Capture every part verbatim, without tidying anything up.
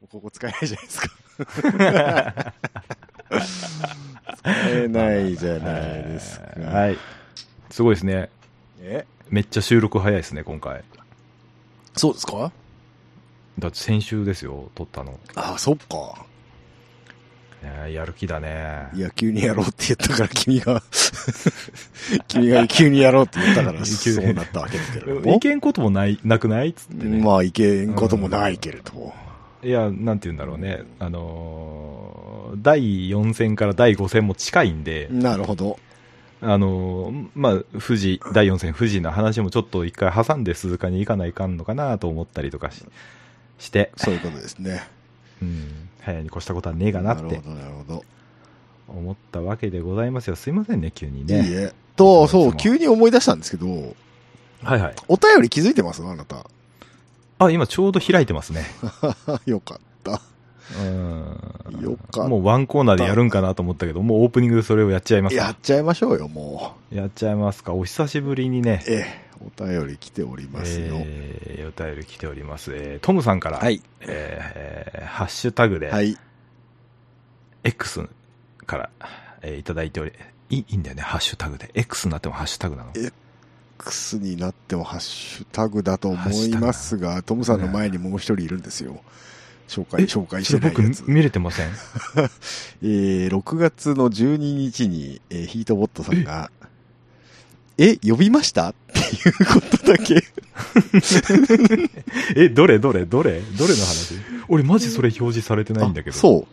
ここ使えないじゃないですか。使えないじゃないですか。 はい。すごいですね。 えめっちゃ収録早いですね、今回。 そうですか？ だって先週ですよ、撮ったの。 ああ、そっか。 ね、やる気だね。 いや、急にやろうって言ったから君が、君が急にやろうって言ったからそうなったわけだけれども。 いけんこともない、なくないっつってね。 まあ、いけんこともないけれども。 いや、なんて言うんだろうね。あのー、だいよん戦からだいご戦も近いんで。 なるほど。 あのー、まあ、富士、だいよん戦富士の話もちょっと一回挟んで鈴鹿に行かないかんのかなと思ったりとか し, して。 そういうことですね。 うん。早に越したことはねえかなって。 なるほど、なるほど。 思ったわけでございますよ。すいませんね、急にね。 いいえ。と、そう、急に思い出したんですけど。 はいはい。 お便り気づいてますあなた。 あ、今ちょうど開いてますね。 よかった。 うん。 よかった。 もうワンコーナーでやるんかなと思ったけど、もうオープニングでそれをやっちゃいますか。 やっちゃいましょうよ、もう。やっちゃいますか。お久しぶりにね。 ええ、お便り来ておりますよ。 えー、お便り来ております。えー、トムさんから。 はい。 えー、ハッシュタグで。 はい。 X から、えー、いただいており、いい、いいんだよね、ハッシュタグで。X になってもハッシュタグなの。 X になってもハッシュタグだと思いますが、トムさんの前にもう一人いるんですよ。紹介、紹介してないやつ。 僕見れてませんえー、ろくがつのじゅうににちに、えー、ヒートボットさんが、え、呼びましたっていうことだけ。 え、どれどれどれどれの話？俺マジそれ表示されてないんだけど。 そう。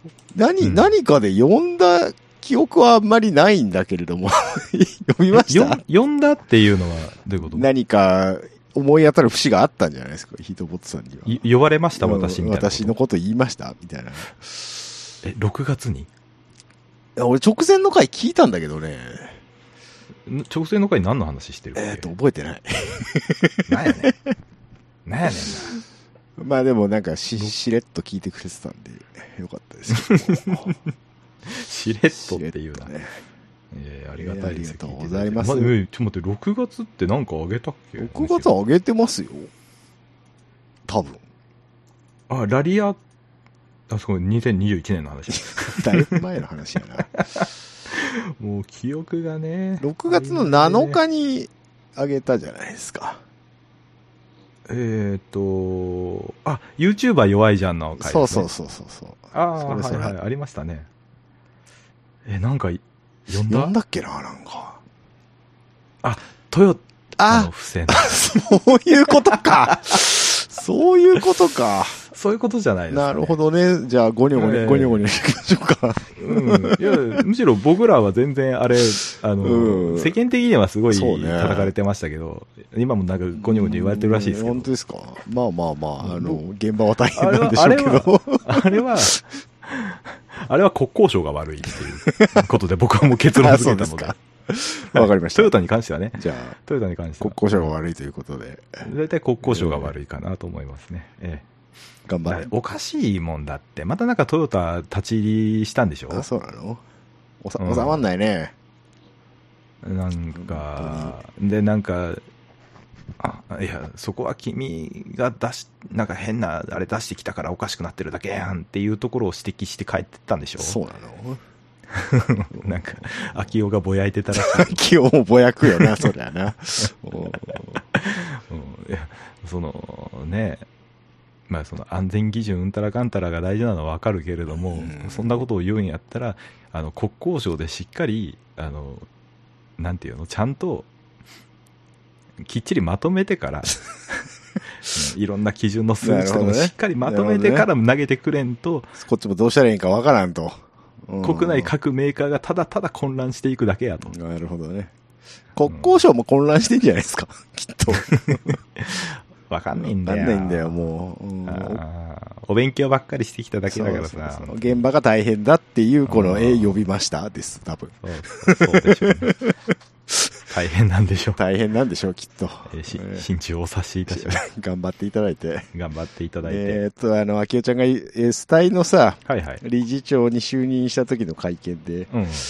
何、うん、何かで呼んだ記憶はあんまりないんだけれども。呼びました？ 呼んだっていうのはどういうこと？ 何か思い当たる節があったんじゃないですか、ヒートボットさんには。 呼ばれました私みたいな。 私のこと言いましたみたいな。 え、ろくがつに？ 俺直前の回聞いたんだけどね。 直前の回何の話してるっけ？ えっと、覚えてない。 なんやねん。なんやねんな。 まあでもなんかし、しれっと聞いてくれてたんで、よかったですしれっとっていうな。 ね。 えー、ありがたいです。 ありがとうございます。 ま、ちょっと待って、ろくがつってなんかあげたっけ？ ろく 月あげてますよ。多分。 あ、ラリア、あ、そう、にせんにじゅういちねんの話。 だいぶ前の話やな。 もう記憶がね。 ろくがつのなのかにあげたじゃないですか。 えっと、あ、YouTuber 弱いじゃんの回、ね。 そうそうそうそうそう。 ああ、はいはい、ありましたね。え、なんか、呼んだ？ 呼んだっけな、なんか。 あ、トヨタのあ、 不正。 そういうことか。そういうことか。 そういうことじゃないですか、ね。 なるほどね。じゃあ、ゴニョゴニョ、ゴニョゴニョしていきましょうか。 うん。いや、むしろ僕らは全然あれ、あの、うん、世間的にはすごい叩かれてましたけど、ね、今もなんかゴニョゴニョ言われてるらしいですけど。 本当ですか。まあまあまあ、あの、現場は大変なんでしょうけど。 あれは、あれは国交省が悪いっていうことで僕はもう結論付けたので。 わかりました。 トヨタに関してはね。 じゃあ、 トヨタに関しては。 国交省が悪いということで。 大体国交省が悪いかなと思いますね。ええ。 頑張れ。 おかしいもんだって。またなんかトヨタ立ち入りしたんでしょ？ あ、そうなの？おさ、うん、収まんないね。 なんか、で、なんか、あ、いや、そこは君が出し、なんか変なあれ出してきたからおかしくなってるだけやんっていうところを指摘して帰ってったんでしょ？ そうなの？ なんか、秋代がぼやいてたらしい。 秋代もぼやくよな、そりゃな。 うん、いや、その、ね、まあその安全基準うんたらかんたらが大事なのはわかるけれども、うん、そんなことを言うんやったら、あの、国交省でしっかり、あの、なんていうの、ちゃんと、きっちりまとめてから、いろんな基準の数値とかもしっかりまとめてから投げてくれんと、 ね、こっちもどうしたらいいかわからんと。 国内各メーカーがただただ混乱していくだけやと。 なるほどね。国交省も混乱してんじゃないですか、きっと。 わかんないんだよ。 わかんないんだよ、もう、うん。 お勉強ばっかりしてきただけだからさ。そうそうそう、現場が大変だっていう、この、え、呼びましたです、多分。 そうそう、そうでしょうね。大変なんでしょう。 大変なんでしょう、きっと。 えー、し、心中をお察しいたします。 頑張っていただいて。 頑張っていただいて。 えーっと、あの、秋代ちゃんが、えー、スタイのさ、 はいはい、 理事長に就任した時の会見で、 うん、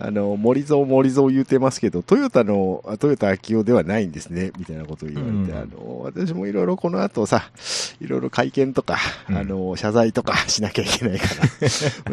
あの、森蔵森蔵言うてますけど、トヨタの、あトヨタ秋夫ではないんですね、みたいなことを言われて、 うんあの、私もいろいろこの後さ、いろいろ会見とか、 うんあの、謝罪とかしなきゃいけないから、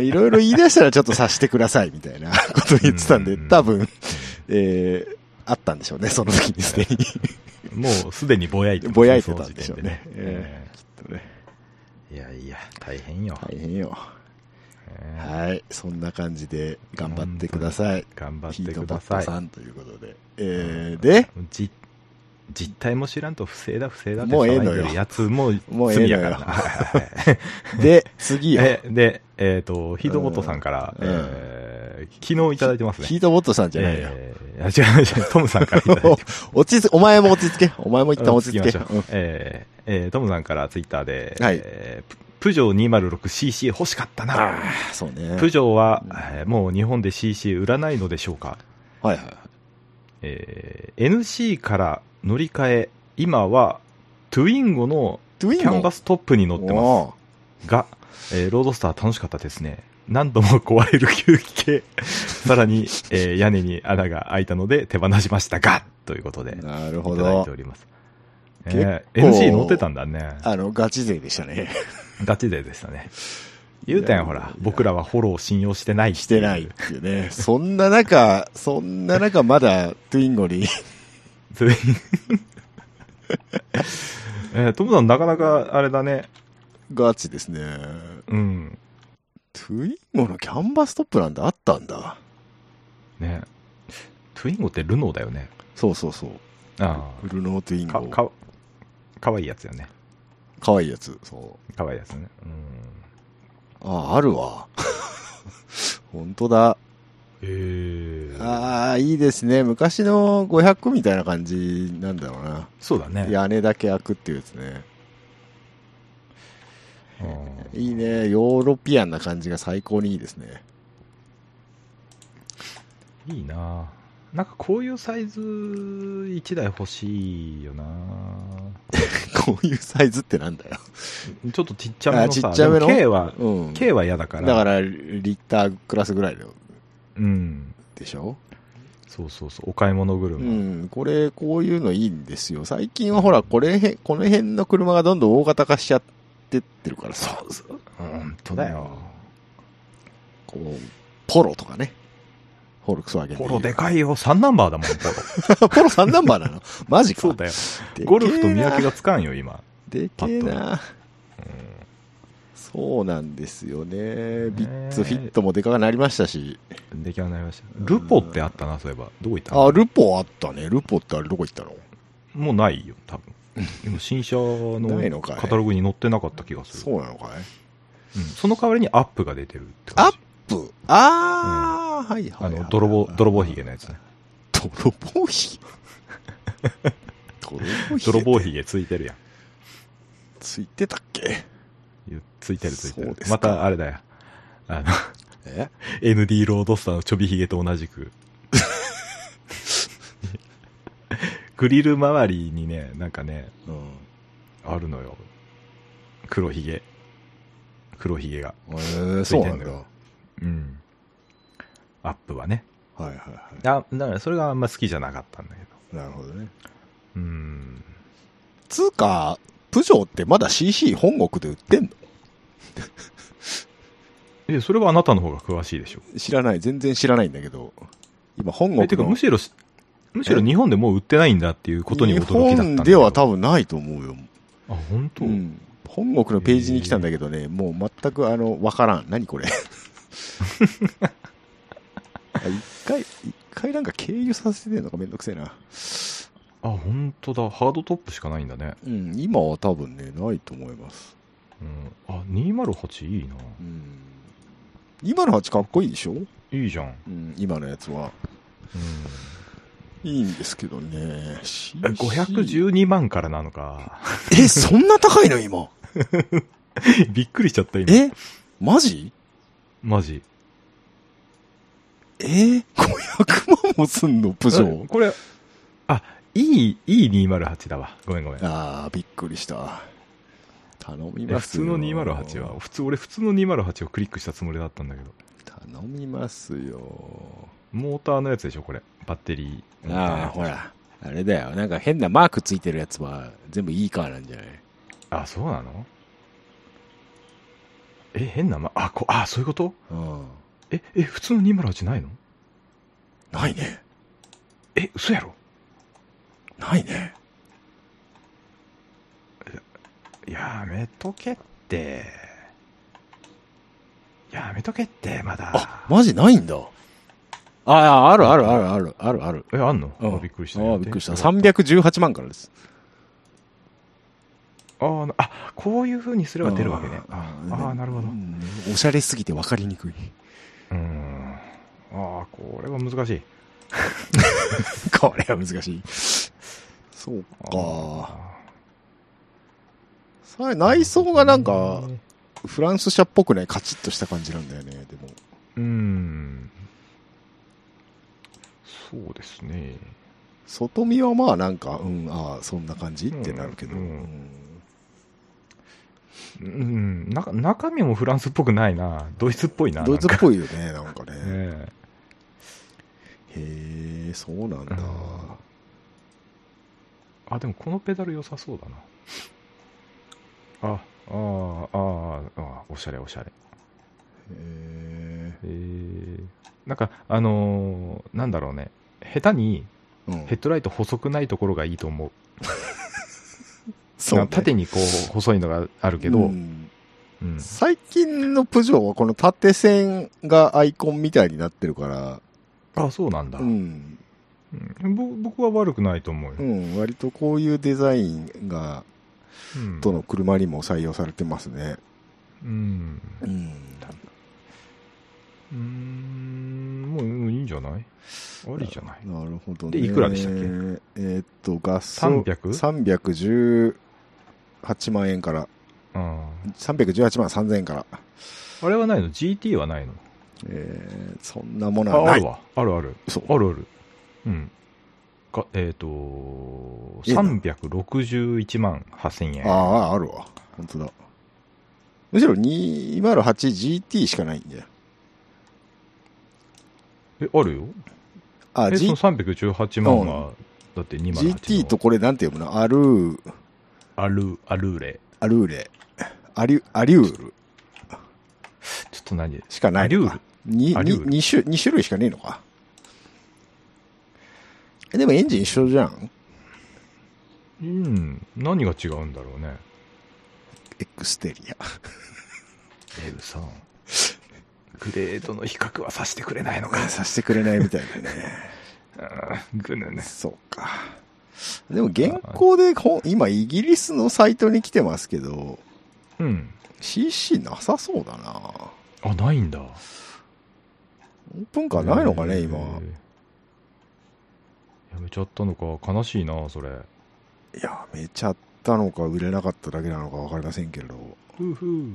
いろいろ言い出したらちょっと察してください、みたいなことを言ってたんで、 うん多分、えー、あったんでしょうね、その時にすでに。 もうすでにぼやいてますぼやいてたんでしょうね。 その時点でえーきっとね。 いやいや、大変よ。 大変よ。 えーはい。そんな感じで頑張ってください。 頑張っヒートボッてください。 トさんということで。えー、で、 じ実態も知らんと不正だ不正だってもうええのよ騒いでるやつももうええのよ罪やからな。はいはいはいで、次よ。 えで、えっ、と、ヒートボットさんから、 うんえー昨日いただいてますね。 ヒートボットさんじゃないよ。 えー、あ違う違う、トムさんからいただいてます。 落ち着、お前も落ち着け。お前も一旦落ち着け。 きましょううんえーえートムさんからツイッターで、 はいえーププジョー にまるろくシーシー 欲しかったな。 ああ、そうね。 プジョーは、えーもう日本で シーシー 売らないのでしょうか。 はいはいはい。 えー エヌシー から乗り換え、今はトゥインゴのトゥインゴキャンバストップに乗ってますが、えーロードスター楽しかったですね。何度も壊れる吸気系。さらに、えー屋根に穴が開いたので手放しましたが、ということで、いなるほただいどてお。ります。 結構えーエヌシー 乗ってたんだね。 あの、ガチ勢でしたね。 ガチ勢でしたね。言うたやん、ほら。僕らはフォロー信用してないっていうしてないっていうね。そんな中、そんな中まだトゥインゴに。 それえートムさん、なかなかあれだね。 ガチですね。 うん。 トゥインゴのキャンバストップなんてあったんだ。 ね。トゥインゴってルノーだよね。 そうそうそう。 あルノートゥインあ。か、 ゴ。 か、かわいいやつよね。 かわいいやつ。そう。 かわいいやつね。うん。 ああ、あるわ。本当だ。 へえ。 ああ、いいですね。昔のごひゃくみたいな感じなんだろうな。 そうだね。 屋根だけ開くっていうやつね。 うんいいね。ヨーロピアンな感じが最高にいいですね。 いいななんかこういうサイズいちだい欲しいよなこういうサイズってなんだよ。 ちょっとちっちゃめのさ、 あちっちゃめのでも K は、 うん。 K は嫌だから。 だから、リッタークラスぐらいうん。 でしょ。 そうそうそう、お買い物車。 うん。これ、こういうのいいんですよ。最近はほら、これへん、この辺の車がどんどん大型化しちゃってってるからさ。 そうそう。本当だよ。 こう、ポロとかね。フォルクスワーゲンポロでかいよ。さんナンバーだもん、ポロ。 ポロさんナンバーなのマジか。 そうだよ。 でけえなゴルフと見分けがつかんよ、今。 でけえな。そうなんですよね。ビッツフィットもでかくなりましたし。 出来上がりました。ルポってあったな、そういえば。どこ行ったのあ、ルポあったね。ルポってあれどこ行ったの？ もうないよ、多分。今、新車のないのかいカタログに載ってなかった気がする。 そうなのかい？ うんその代わりにアップが出てるって感アッじ。 プあー、はいはいはい。 あの、泥棒、泥棒ヒゲのやつね。 泥棒ひげ泥棒ひげ泥棒ヒゲついてるやん。 ついてたっけ？ ついてるついてるそうで。すかまたあれだよ。あの、 えエヌディー ロードスターのちょびひげと同じく。グリル周りにね、なんかね、 うん。 あるのよ。黒ひげ。黒ひげが。 えー、 つそなんだ。 いうてんのよ。うん。アップはね。 はいはいはあ、だからそれがあんま好きじゃなかったんだけど。 い。なるほどね。 うん。 つうか、プジョーってまだ シーシー 本国で売ってんの？ え、それはあなたの方が詳しいでしょ。 知らない。全然知らないんだけど。今、本国え、てかの。 むしろし、むしろ日本でもう売ってないんだっていうことに驚きだったんだけど。 日本では多分ないと思うよ。 あ、本当。 うん。本国のページに来たんだけどね、もう全くあの、わからん。何これ。あ一回、一回なんか経由させてんのかめんどくせえな。 あ、本当だ。ハードトップしかないんだね。 うん、今は多分ね、ないと思います。 うん。あ、にまるはちいいな。 うん。今のはちかっこいいでしょ？ いいじゃん。 うん、今のやつは。 うん。 いいんですけどね。 えごひゃくじゅうにまんからなのか。 え、そんな高いの今。 びっくりしちゃった、今。 えマジマジ。 えー、ごひゃくまんもすんのプジョー。 これ、あ、いい、いいにまるはちだわ。ごめんごめん。 あー、びっくりした。頼みますよ。 普通のにまるはちは、普通、俺普通のにまるはちをクリックしたつもりだったんだけど。 頼みますよ。 モーターのやつでしょこれ、バッテリー。 ああ、ほら。あれだよ。なんか変なマークついてるやつは全部いいカーなんじゃない？ あ、そうなの？え、変な、ま、あ、こ、あ、そういうこと？ うん。 え、え、普通のにまるはちないの？ ないね。 え、嘘やろ？ ないね。 やめとけって。やめとけって、まだ。 あ、マジないんだ。ああ、あるあるあるあるあるある。 え、あんの？ うん、 あ、びっくりした。 あびっくりした。さんびゃくじゅうはちまんからです。 ああ、こういう風にすれば出るわけね。ああ、なるほど。 おしゃれすぎて分かりにくい。 うん。ああ、これは難しい。 これは難しい。そうか。それ内装がなんか、フランス車っぽくない、カチッとした感じなんだよね、でも。 うーん。そうですね。 外見はまあなんか、うん、ああ、そんな感じってなるけど。うん。 うん、な中身もフランスっぽくないな。ドイツっぽいな。 ドイツっぽいよね、なんかね。 ねへえ、そうなんだ。うん、 あ、でもこのペダル良さそうだな。あ、ああ、ああ、おしゃれおしゃれ。へえ。なんか、あのー、なんだろうね。下手に、ヘッドライト細くないところがいいと思う。そう、ね、縦にこう、細いのがあるけど、うんうん、最近のプジョーはこの縦線がアイコンみたいになってるから。 あ、そうなんだ。うん。うん、僕は悪くないと思うよ。 うん、割とこういうデザインが、うん、どの車にも採用されてますね。うん。うん。 うーん、もういいんじゃない？ありじゃない。 なるほどね。 で、いくらでしたっけ？ えー、っと、ガソさんびゃく？ さんびゃくじゅうはちまんえんから。うん。さんびゃくじゅうはちまんさんぜんえんから。 あれはないの？ ジーティー はないの？ えー、そんなものはない。 あ、あるわ。あるある。そう。あるある。うん。か、えっ、ー、と、さんびゃくろくじゅういちまんはっせんえん。 ああ、あるわ。本当だ。むしろ にひゃくはちジーティー しかないんだよ。 え、あるよ。あ、え、G、そのさんびゃくじゅうはちまんは、だってにひゃくはち。 ジーティー とこれなんて読むの？アルー。 アル、アルーレ。 アルーレ。アリュ、アリュール。 ちょっと何しかないのか。に、に、に種、に種類しかねえのか。え、でもエンジン一緒じゃん？ うん。何が違うんだろうね。 エクステリア。 え、嘘。グレードの比較はさせてくれないのか。 させてくれないみたいだね。 あぐぬね。 そうか。でも現行で今イギリスのサイトに来てますけど、うん。シーシー なさそうだな。 あ、ないんだ。 オープンカーないのかね、今。やめちゃったのか、悲しいな、それ。 やめちゃったのか、売れなかっただけなのか分かりませんけど。 ふうふう。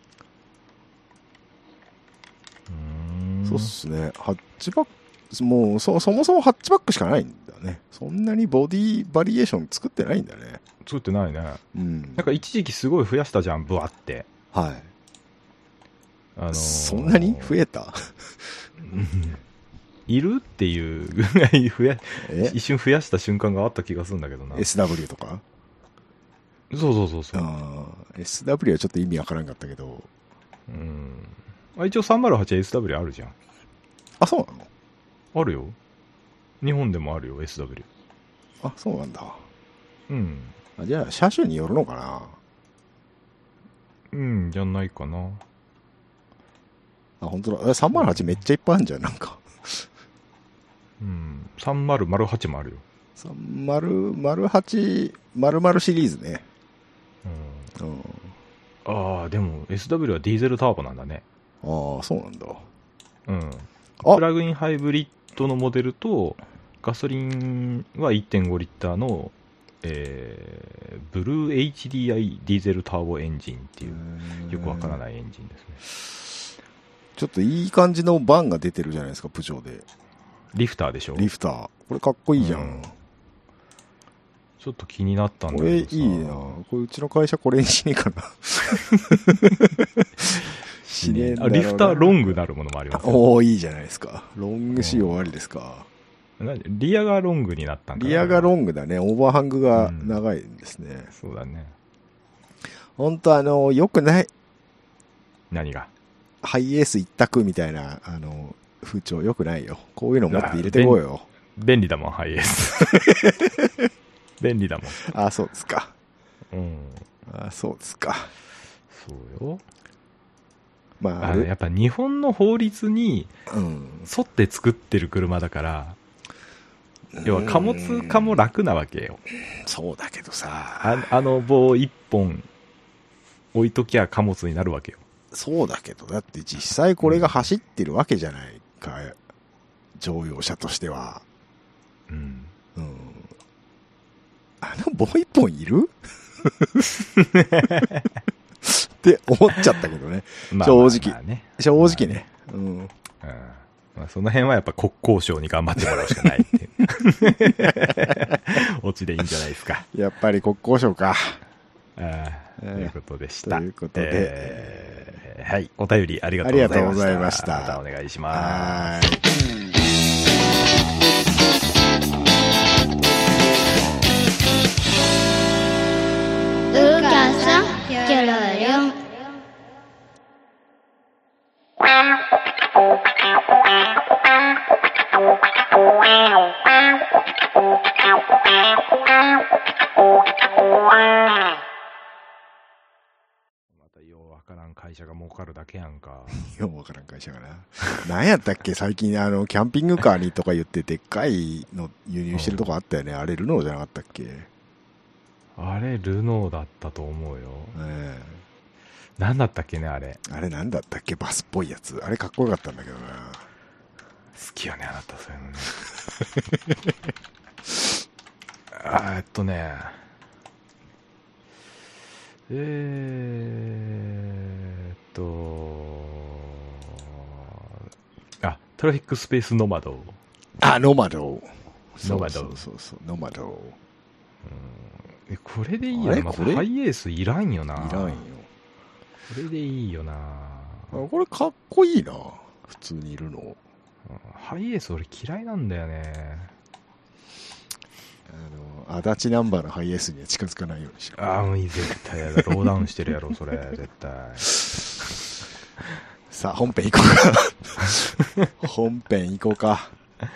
そうっすね。ハッチバック、もうそ、そもそもハッチバックしかないんだね。そんなにボディバリエーション作ってないんだね。 作ってないね。うん。なんか一時期すごい増やしたじゃん、ブワって。 はい。あのー、そんなに増えたいるっていうぐらい増や、一瞬増やした瞬間があった気がするんだけどな。 エスダブリュー とか？ そうそうそうそう。 ああ、エスダブリュー はちょっと意味わからんかったけど。 うん。あ、一応さんまるはちは エスダブリュー あるじゃん。 あ、そうなの？ あるよ。日本でもあるよ、エスダブリュー。 あ、そうなんだ。 うん。 あ、じゃあ、車種によるのかな？ うん、じゃないかな。 あ、本当だ。さんまるはちめっちゃいっぱいあるんじゃん、なんか。 うん。さんまるまるはちもあるよ。 さんまるまるはちまるまるシリーズね。 うん。うん、ああ、でも エスダブリュー はディーゼルターボなんだね。 ああ、そうなんだ。 うん。プラグインハイブリッドのモデルと、ガソリンは いってんごリッターの、えー、ブルー エイチディーアイ ディーゼルターボエンジンっていう、よくわからないエンジンですね。 ちょっといい感じのバンが出てるじゃないですか、プジョーで。 リフターでしょ？ リフター。これかっこいいじゃん。うん、 ちょっと気になったんだけどさ。 これいいな。これうちの会社これにしねえかな。 しねえんだろうな。 あ、リフターロングなるものもありますよ。 おー、いいじゃないですか。ロング仕様ありですか。 なリアがロングになったんだ。 リアがロングだね。オーバーハングが長いんですね。うん、 そうだね。 ほんとあの、良くない。 何がハイエース一択みたいな、あの、風潮良くないよ。こういうの持って入れてこうよ。 便利だもん、ハイエース。便利だもん。 あ、そうですか。 うん。 あ、そうですか。 そうよ。 まあ、 あやっぱ日本の法律に沿って作ってる車だから、うん、要は貨物化も楽なわけよ。 そうだけどさ。 あ, あの棒一本置いときゃ貨物になるわけよ。 そうだけど、だって実際これが走ってるわけじゃないか、うん、乗用車としては。うん。うん。あの棒一本いるって思っちゃったけどね。まあ、正直、まあね。正直ね。うん。うんまあ、その辺はやっぱ国交省に頑張ってもらうしかないっていう。オチでいいんじゃないですか。 やっぱり国交省か。 あということでした。 ということで、 えー、はい。お便りありがとうございました。またお願いします。 うかさん、キョロリョン。 またようわからん会社が儲かるだけやんか。 ようわからん会社がな。何やったっけ最近あの、キャンピングカーにとか言ってでっかいの輸入してるとこあったよね。あれルノーじゃなかったっけ？ あれルノーだったと思うよ。ええ。何だったっけねあれ。 あれ何だったっけバスっぽいやつ。あれかっこよかったんだけどな。 好きよねあなたそういうのね。あえっとね。えーっとあトラフィックスペースノマド。 あノマド。 ノマド。 そうそうそうノマド。 うん、これでいいよな。まずハイエースいらんよな。 いらんよ。 これでいいよな。 これかっこいいな。普通にいるの。 ハイエース俺嫌いなんだよね。 あの、足立ナンバーのハイエースには近づかないようにしろ。 ああ、もういい、絶対やだ。ローダウンしてるやろ、それ、絶対。 さあ、本編行こうか。本編行こうか。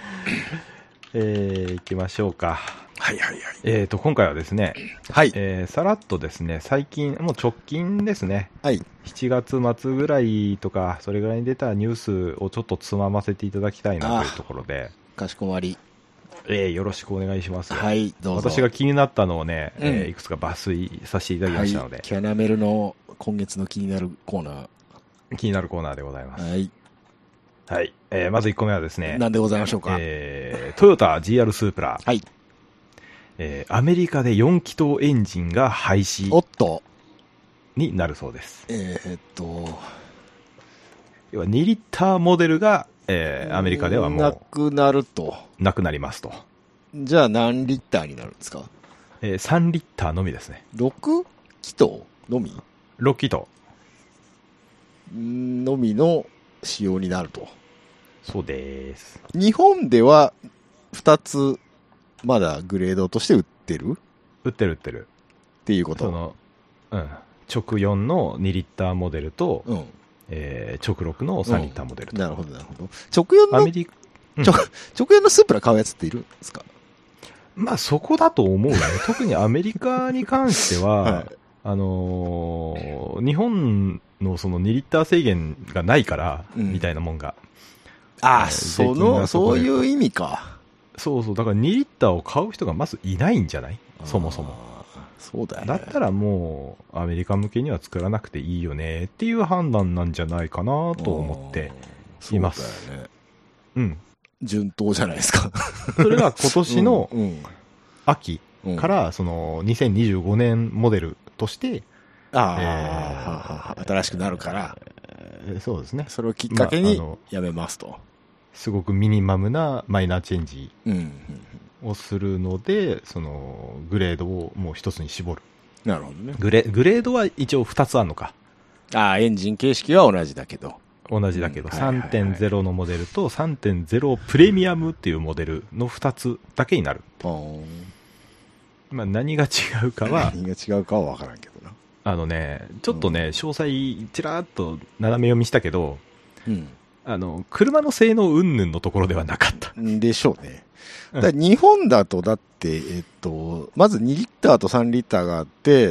えー、行きましょうか。 はいはいはい。 えーと、今回はですね、 はい。 えー、さらっとですね、最近、もう直近ですね。 はい。 しちがつ末ぐらいとか、それぐらいに出たニュースをちょっとつまませていただきたいなというところで。 かしこまり。 えー、よろしくお願いします。 はい、どうぞ。 私が気になったのをね、うん、えー、いくつか抜粋させていただきましたので、はい。 キャナメルの今月の気になるコーナー。 気になるコーナーでございます。 はい。 はい。えー、まずいっこめはですね。 何でございましょうか。 えー、トヨタ ジーアール スープラ。 はい。 えー、アメリカでよん気筒エンジンが廃止。 おっと。 になるそうです。 えー、っと。 要はにリッターモデルが、えー、アメリカではもう。 なくなると。 なくなりますと。 じゃあ何リッターになるんですか？ えー、さんリッターのみですね。 ろく気筒のみ ? ろく 気筒。 のみの仕様になると。 そうです。 日本ではふたつまだグレードとして売ってる？ 売ってる売ってる。 っていうこと。 その、うん。直よんのにリッターモデルと、 うん。 えー、直ろくのさんリッターモデルと、 うん。なるほどなるほど。直よんの、アメリカ、うん、直、直よんのスープラ買うやつっているんですか？ まあそこだと思うよね。特にアメリカに関しては、はい、あのー、日本のそのにリッター制限がないから、うん、みたいなもんが。 ああ、その、そういう意味か。 そうそう、だからにリッターを買う人がまずいないんじゃない？そもそも。 そうだよね。 だったらもう、アメリカ向けには作らなくていいよねっていう判断なんじゃないかなと思っています。 そうだよね。 うん。 順当じゃないですか。 それが今年の秋からそのにせんにじゅうごねんモデルとして、 ああ、えー、新しくなるから、 えー、そうですね。 それをきっかけにやめますと。 まあ、すごくミニマムなマイナーチェンジをするので、そのグレードをもう一つに絞る。 なるほどね。 グレグレードは一応二つあるのか。 ああ、エンジン形式は同じだけど。 同じだけど、 うんはいはいはいさんてんゼロ のモデルと さんてんゼロ プレミアムっていうモデルのふたつだけになる。まあ、何が違うかは、 何が違うかは分からんけどな。 あのね、ちょっとね、詳細ちらっと斜め読みしたけど、 うん。 あの、車の性能云々のところではなかった。 でしょうね。 うんだから日本だと、だって、えっと、まずにリッターとさんリッターがあって、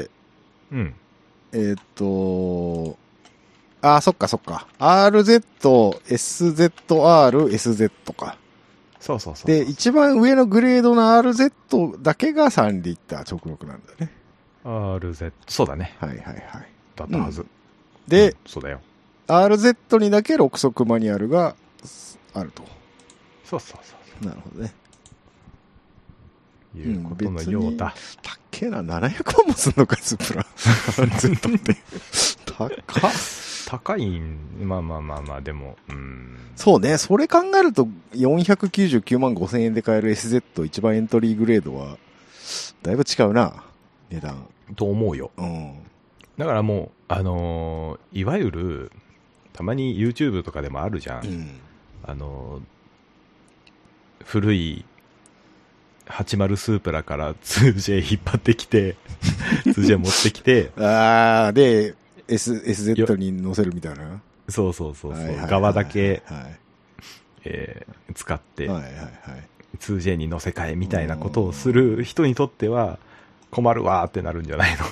うん。 えっと、あ、そっかそっか。アールゼット、エスゼットアール、エスゼット か。 そうそうそう。 で、一番上のグレードの アールゼット だけがさんリッター直録なんだよね。 アールゼット、そうだね。 はいはいはい。 だったはず。 うんで、 うんそうだよ。 アールゼット にだけろく速マニュアルがあると。 そうそうそうなるほどね。 そう。いうことのようだ。 たっけえな、ななひゃくまんもすんのか、スプラ。ずっとって。高っ。 高いん、まあまあまあまあ、でも、うん。 そうね、それ考えると、よんひゃくきゅうじゅうきゅうまんごせんえんで買える エスゼット 一番エントリーグレードは、だいぶ違うな、値段。 と思うよ。 うん。 だからもう、あのーいわゆる、たまに YouTube とかでもあるじゃん。 うん。 あのー古いはちじゅうスープラから ツージェー 引っ張ってきて、ツージェー 持ってきて、 あー、で、S、エスゼット に乗せるみたいな。 そうそうそうそう、 はいはいはいはい側だけ、 はいえー使って、 はいはいはい。 ツージェー に乗せ替えみたいなことをする人にとっては、困るわーってなるんじゃないの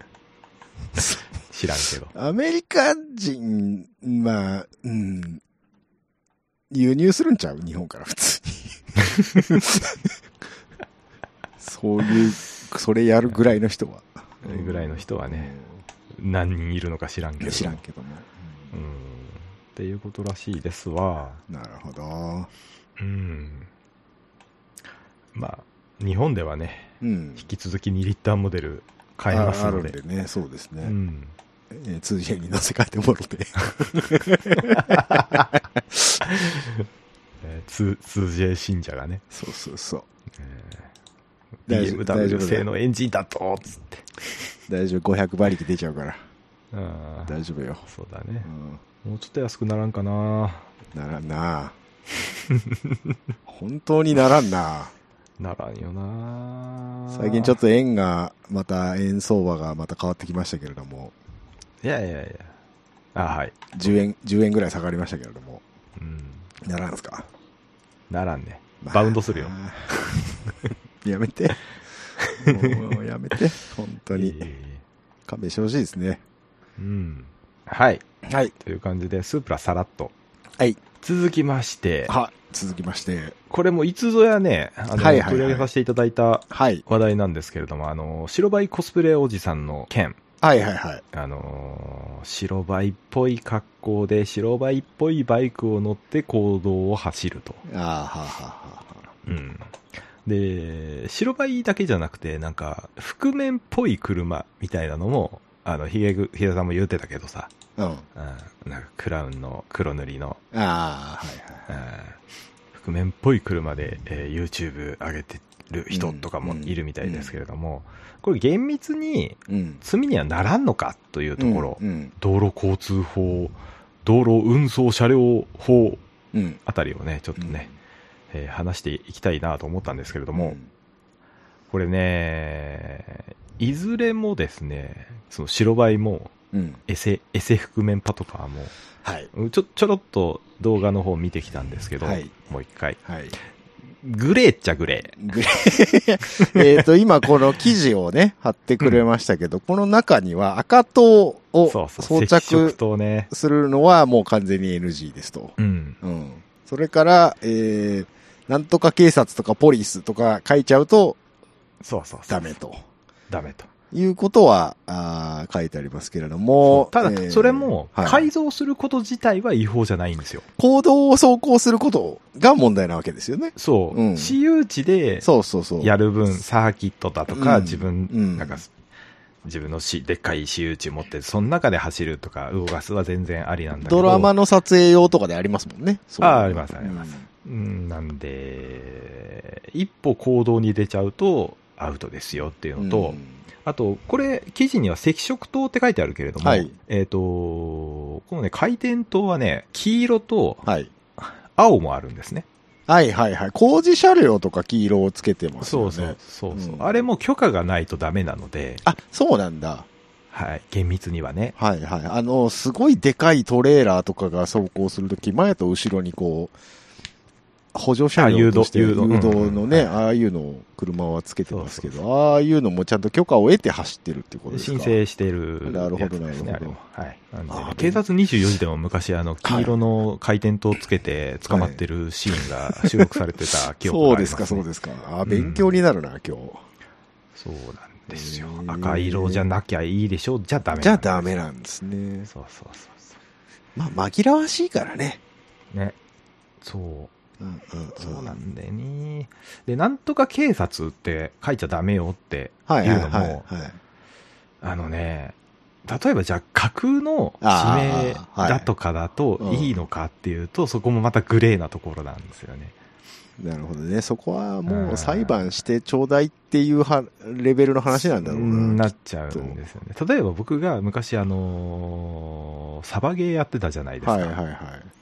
知らんけど。 アメリカ人、まあ、うん、輸入するんちゃう日本から普通に。そういう、それやるぐらいの人は。 ぐらいの人はね、何人いるのか知らんけど。 知らんけども。 うん。っていうことらしいですわ。 なるほど。 うん。まあ、日本ではね、 うん。 引き続きにリッターモデル買えますあので。 あるんでね、そうですね。 うん。 えー、ツージェー に乗せ替えてもろて。 えー、ツー ツージェー 信者がね、 そうそうそう。 えー、 大丈夫ビーエムダブリュー大丈夫だよ製のエンジンだとつって。 大丈夫、ごひゃく馬力出ちゃうから。 あー大丈夫よ。 そうだねう。ん。 もうちょっと安くならんかな。 ならんな。本当にならんな。 ならんよな。 最近ちょっと円が、また円相場がまた変わってきましたけれども、 いやいやいや。あ、はい。 じゅうえん、じゅうえんぐらい下がりましたけれども、 うん。 ならんすか。 ならんね。 まあバウンドするよ。 やめて。もうやめて。本当に。 いえいえいえ勘弁してほしいですね。 うん。はい。 はい。 という感じで、スープラさらっと。 はい。 続きまして、 は、続きまして。 これもいつぞやね、あの、 はいはいはい取り上げさせていただいたはい。 話題なんですけれども、あの、白バイコスプレおじさんの件。 はいはいはい。 あのー白バイっぽい格好で白バイっぽいバイクを乗って公道を走ると。 ああ、はあ、はあ、はあ。 うん。で、白バイだけじゃなくて、なんか、覆面っぽい車みたいなのも、あの、ひげぐ、ひげさんも言ってたけどさ、 うん。 うん、なんかクラウンの黒塗りの、 ああ、はいはい。 うん、覆面っぽい車で、えー YouTube 上げてる人とかもいるみたいですけれども、これ厳密にうん。 罪にはならんのかというところ、 うん。うん。 道路交通法、道路運送車両法うん。 あたりをね、ちょっとね、えー話していきたいなと思ったんですけれども、これね、いずれもですね、その白バイも、 うん。 エセ、エセ覆面パトカーも、 はい。 ちょ、ちょろっと動画の方見てきたんですけど、 はいもう一回。 はい。 グレーっちゃグレー。 グレー。えっと、今この記事をね、貼ってくれましたけど、この中には赤灯をそうそう、 装赤色着灯ね。 するのはもう完全に エヌジー ですと。 うん。 うん。それから、えー、なんとか警察とかポリスとか書いちゃうとそうそうそう。 ダメと。 ダメと。 いうことは、あー書いてありますけれども。 ただ、 えーそれも、 はい改造すること自体は違法じゃないんですよ。 行動を走行することが問題なわけですよね。 そう。 うん私有地で、 そうそうそう。 やる分、サーキットだとか、 うん自分、 うんなんか、自分のし、でっかい私有地持って、その中で走るとか、動かすは全然ありなんだけど。 ドラマの撮影用とかでありますもんね。そういうのああ、あります、あります。うん、なんで、一歩行動に出ちゃうと、 アウトですよっていうのと、うん、あと、これ、記事には赤色灯って書いてあるけれども、はい、えっと、このね、回転灯はね、黄色と青もあるんですね。 はいはいはい。工事車両とか黄色をつけてますよね。 そうそうそうそう、うん。あれも許可がないとダメなので。 あ、そうなんだ。 はい。厳密にはね。 はいはい。あの、すごいでかいトレーラーとかが走行するとき、前と後ろにこう、補助車両として誘導のね、ああいうのを車はつけてますけど、そうそうそう、ああいうのもちゃんと許可を得て走ってるっていうことですか。 申請してる、 ね。なるほどなるほど。 はい。なんで、ね、警察にじゅうよじでも昔あの黄色の回転灯つけて捕まってるシーンが収録されてた記憶があります、ね。そうですかそうですか。 あ、勉強になるな、うん、今日。 そうなんですよ。赤色じゃなきゃいいでしょ、じゃダメなんです。 じゃダメなんですね。 そうそうそうそう。 まあ紛らわしいからね。 ね。そう。うんうんうん、そうなんだよね。で、なんとか警察って書いちゃダメよっていうのも、あのね、例えばじゃあ架空の地名だとかだといいのかっていうと、はい、そこもまたグレーなところなんですよね。 なるほどね。そこはもう裁判してちょうだいっていうはレベルの話なんだろうな。 なっちゃうんですよね。例えば僕が昔あのー、サバゲーやってたじゃないですか。はいはいはい。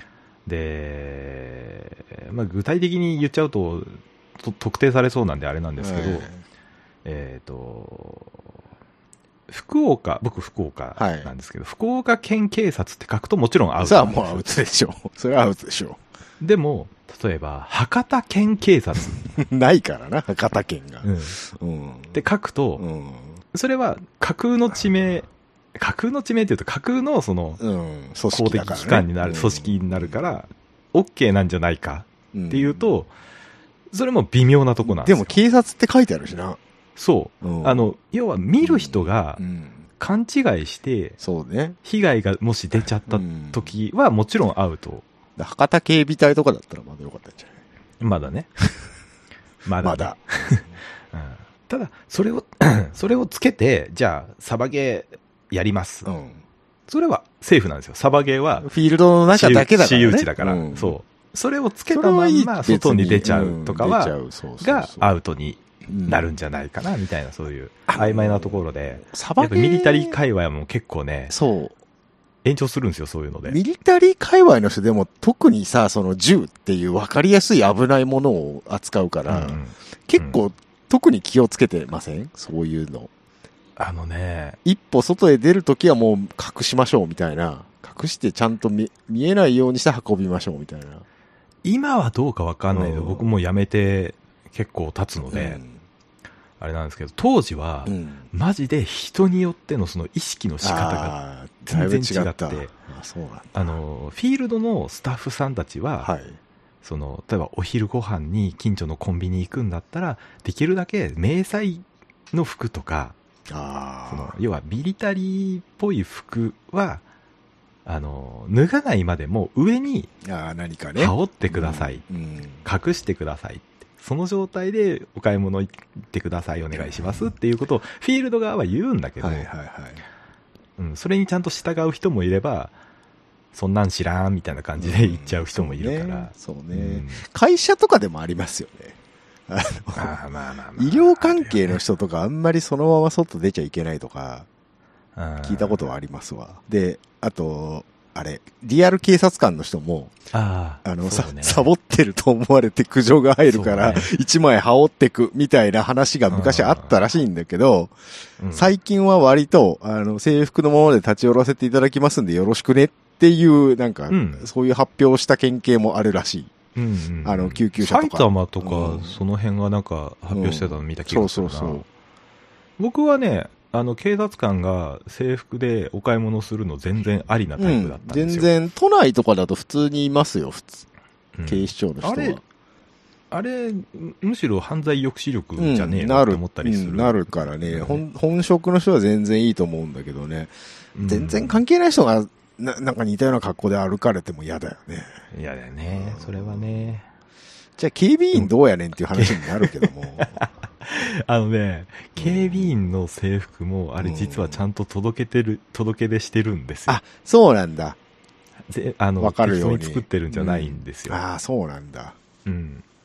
で、まあ、具体的に言っちゃうと、と特定されそうなんであれなんですけど、えっと、福岡、僕福岡なんですけど、はい、福岡県警察って書くともちろんアウトなんですよ。 さあもうアウトでしょう。それはアウトでしょう。でも、例えば、博多県警察。 ないからな、博多県が。 うん。って書くと、うん、それは架空の地名、架空の地名っていうと架空のその、公的機関になる、組織になるから、OK なんじゃないかっていうと、それも微妙なとこなんですよ。 でも警察って書いてあるしな。 そう。あの、要は見る人が勘違いして、 そうね。 被害がもし出ちゃった時はもちろんアウト。 博多警備隊とかだったらまだよかったんじゃない？ まだね。まだ、ね。まだ。うん、ただ、それを、それをつけて、じゃあ、サバゲー、やります、うん。それはセーフなんですよ。サバゲーは。 フィールドの中だけだからね。 私有地だから、うん。そう。それをつけたまんま外に出ちゃうとかは、がアウトになるんじゃないかな、みたいな、そういう曖昧なところで。サバゲー。やっぱミリタリー界隈も結構ね。そう。延長するんですよ、そういうので。 ミリタリー界隈の人でも特にさ、その銃っていう分かりやすい危ないものを扱うから、うん、結構、うん、特に気をつけてません？そういうの。 あのね、 一歩外へ出るときはもう隠しましょうみたいな。隠してちゃんと 見, 見えないようにして運びましょうみたいな。 今はどうかわかんないけど、うん、僕も辞めて結構経つので、うん、あれなんですけど、当時は、うん、マジで人によってのその意識の仕方が全然違って、ああ、そうなんだ。あの、フィールドのスタッフさんたちは、はい、その、例えばお昼ご飯に近所のコンビニ行くんだったら、できるだけ迷彩の服とか、あその要はミリタリーっぽい服はあの脱がないまでも上に羽織ってください、うんうん、隠してくださいって、その状態でお買い物行ってください、お願いしますっていうことをフィールド側は言うんだけど、はいはいはい、うん、それにちゃんと従う人もいれば、そんなん知らんみたいな感じで言っちゃう人もいるから、 そうね、そうね、うん、会社とかでもありますよね。あの、あまあまあまあ、医療関係の人とかあんまりそのまま外出ちゃいけないとか聞いたことはありますわ。で、あとあれリアル警察官の人もああの、ね、さサボってると思われて苦情が入るから一枚羽織ってくみたいな話が昔あったらしいんだけど、うん、最近は割とあの制服のままで立ち寄らせていただきますんでよろしくねっていうなんか、うん、そういう発表した県警もあるらしい。うんうん、あの救急車とか埼玉とか、うん、その辺がなんか発表してたの見た気がするな、うん、そうそうそう。僕はね、あの警察官が制服でお買い物するの全然ありなタイプだったんですよ、うん、全然都内とかだと普通にいますよ、普通、うん、警視庁の人は。あれあれむしろ犯罪抑止力じゃねえなって思ったりする、 うん、なるからね、本本職の人は全然いいと思うんだけどね、うん、全然関係ない人がな, なんか似たような格好で歩かれても嫌だよね。 嫌だよね、それはね。 じゃあ警備員どうやねんっていう話になるけども。 あのね、警備員の制服もあれ実はちゃんと届けてる、届け出してるんですよ。 あ、そうなんだ。 で、あの、わかるように作ってるんじゃないんですよ。 うん、ああ、そうなんだ。 うん。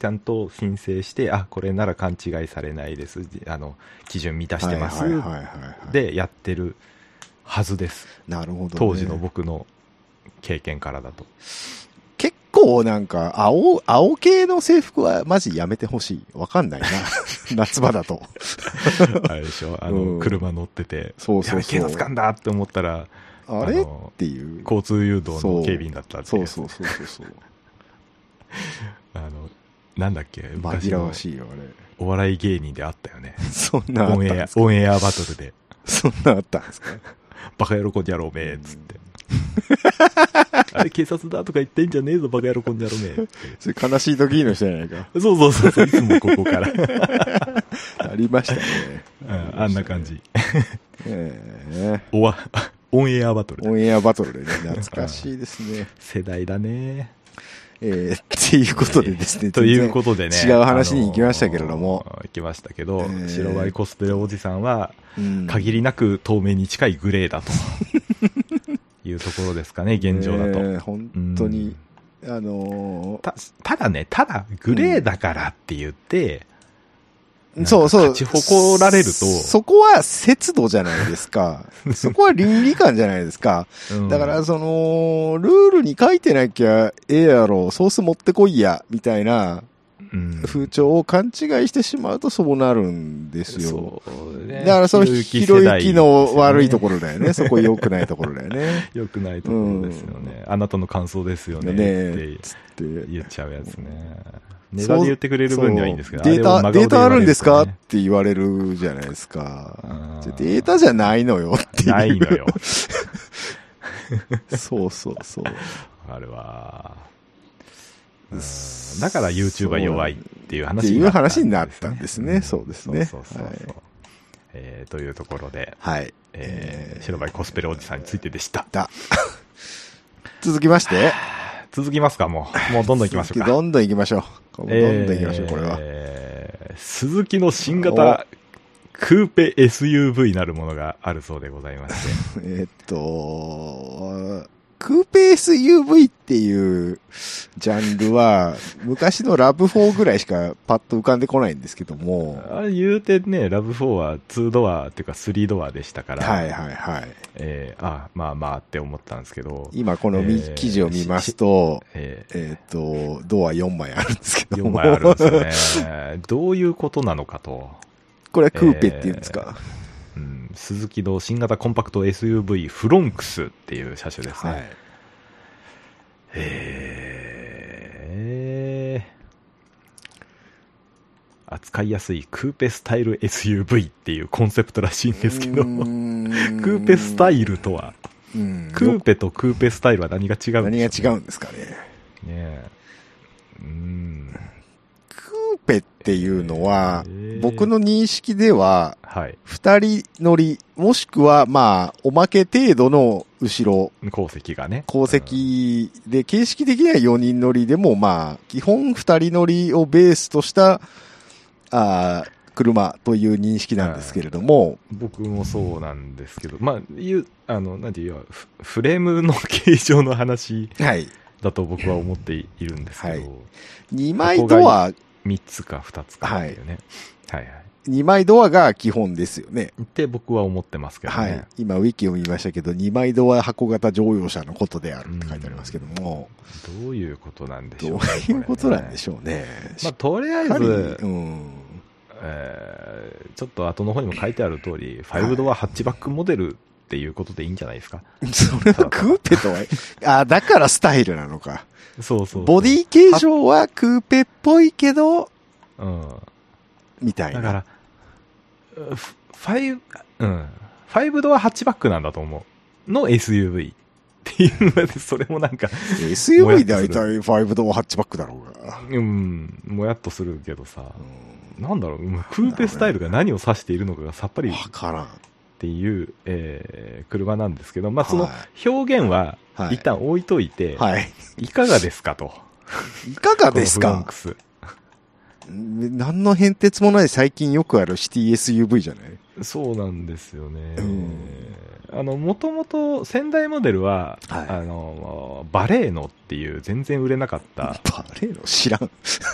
ちゃんと申請して、あ、これなら勘違いされないです、あの基準満たしてます、でやってるはずです。 なるほど、ね、 当時の僕の経験からだと。 結構なんか青青系の制服はマジやめてほしい。わかんないな夏場だとあれでしょ、あの、うん、車乗ってて、 そうそうそう、 警察官だって思ったら、 あれっていう交通誘導の警備員だったって。 そうそうそうそうそうあのなんだっけ、 紛らわしいよあれ。 お笑い芸人であったよね。 そんなあったんですか。 オンエアオンエアバトルでそんなあったんですか。 バカ野郎こんじゃろうめーっつってあれ警察だとか言ってんじゃねえぞバカ野郎こんじゃろうめーって。 それ悲しい時の人じゃないか。 そうそうそうそう、いつもここからありましたね、 うん、あんな感じえー、 おわオンエアバトル。 オンエアバトルでね、懐かしいですね。 世代だね。 えー、っていうことでですね。 ということでね。 違う話に行きましたけれども。 あのー、行きましたけど、えー、白バイコスプレおじさんは、限りなく透明に近いグレーだというところですかね、現状だと。 えー、本当に、うん、あのー、 た、ただね、ただグレーだからって言って、 うん、そうそう。 勝ち誇られると。 そこは節度じゃないですか。そこは倫理観じゃないですか。うん、だから、その、ルールに書いてなきゃええやろ、ソース持ってこいや、みたいな風潮を勘違いしてしまうとそうなるんですよ。そうね、だから、その、ひろゆきの悪いところだよね。そこ良くないところだよね。 良くないところですよね。うん、あなたの感想ですよね。ねって言っちゃうやつね。ネタで言ってくれる分にはいいんですけど、 データ、データあるんですかって言われるじゃないですか。データじゃないのよっていう。 ないのよ。 そうそうそう。 あれは、だから YouTuber 弱いっていう話になったんですね。っていう話になったんですね。そうですね。 そうそうそうそう、はい、えー。というところで、 はい。 えー、白バイコスプレおじさんについてでした。 だ続きまして、 続きますか、もう。もうどんどん行きましょうか。 どんどん行きましょう。どんどん行きましょう、これは。 えー、スズキの新型クーペ エスユーブイ なるものがあるそうでございまして。 えっと、クーペ エスユーブイ っていうジャンルは、昔のラブフォーぐらいしかパッと浮かんでこないんですけども。 あれ言うてね、ラブフォーはツードアっていうかスリードアでしたから。 はいはいはい。 えー、あ、まあまあって思ったんですけど。 今この記事を見ますと、えー、えー、っと、ドアよんまいあるんですけども。 よんまいあるんですよね。どういうことなのかと。 これはクーペって言うんですか、 えーうん、スズキの新型コンパクト エスユーブイ フロンクスっていう車種ですね。はい、えー、扱いやすいクーペスタイル エスユーブイ っていうコンセプトらしいんですけど、クーペスタイルとは、クーペとクーペスタイルは何が違うんですか、 ね、何が違うんですかね。 ねえ、うーん、 クーペっていうのは、僕の認識では、二人乗り、もしくは、まあ、おまけ程度の後ろ。 後席がね。 後席で、形式的にはよにん乗りでも、まあ、基本二人乗りをベースとした、あ車という認識なんですけれども。 僕もそうなんですけど、まあ、いう、あの、なんていうか、フレームの形状の話だと僕は思っているんですけど。はい、 にまいドア、 みっつかふたつかっていうね。はい、はいはい。 にまいドアが基本ですよね。 って僕は思ってますけどね。はい。 今、ウィキを見ましたけど、にまいドア箱型乗用車のことであるって書いてありますけども。 どういうことなんでしょうね。どういうことなんでしょうね。 まあ、とりあえず、うん、えー、ちょっと後の方にも書いてある通り、ファイブドアハッチバックモデルっていうことでいいんじゃないですか。 それはクーペとは、あ、だからスタイルなのか。 そうそうそう。 ボディ形状はクーペっぽいけど、 うん。 みたいな。 だから、ファイブ、うん。ファイブドアハッチバックなんだと思う。の エスユーブイ っていうので、それもなんか。 エスユーブイ 大体ファイブドアハッチバックだろうが。 うん。もやっとするけどさ。うん、なんだろう、クーペスタイルが何を指しているのかがさっぱり。わからん。 っていう、えー、車なんですけど、まあ、その表現は一旦置いといて、はい。いかがですかと。 いかがですか。フロンクス。何の変哲もない最近よくあるシティ エスユーブイ じゃない？ そうなんですよね。 うん、 あの、もともと先代モデルは、 はい、 あの、バレーノっていう全然売れなかった。 バレーノ知らん。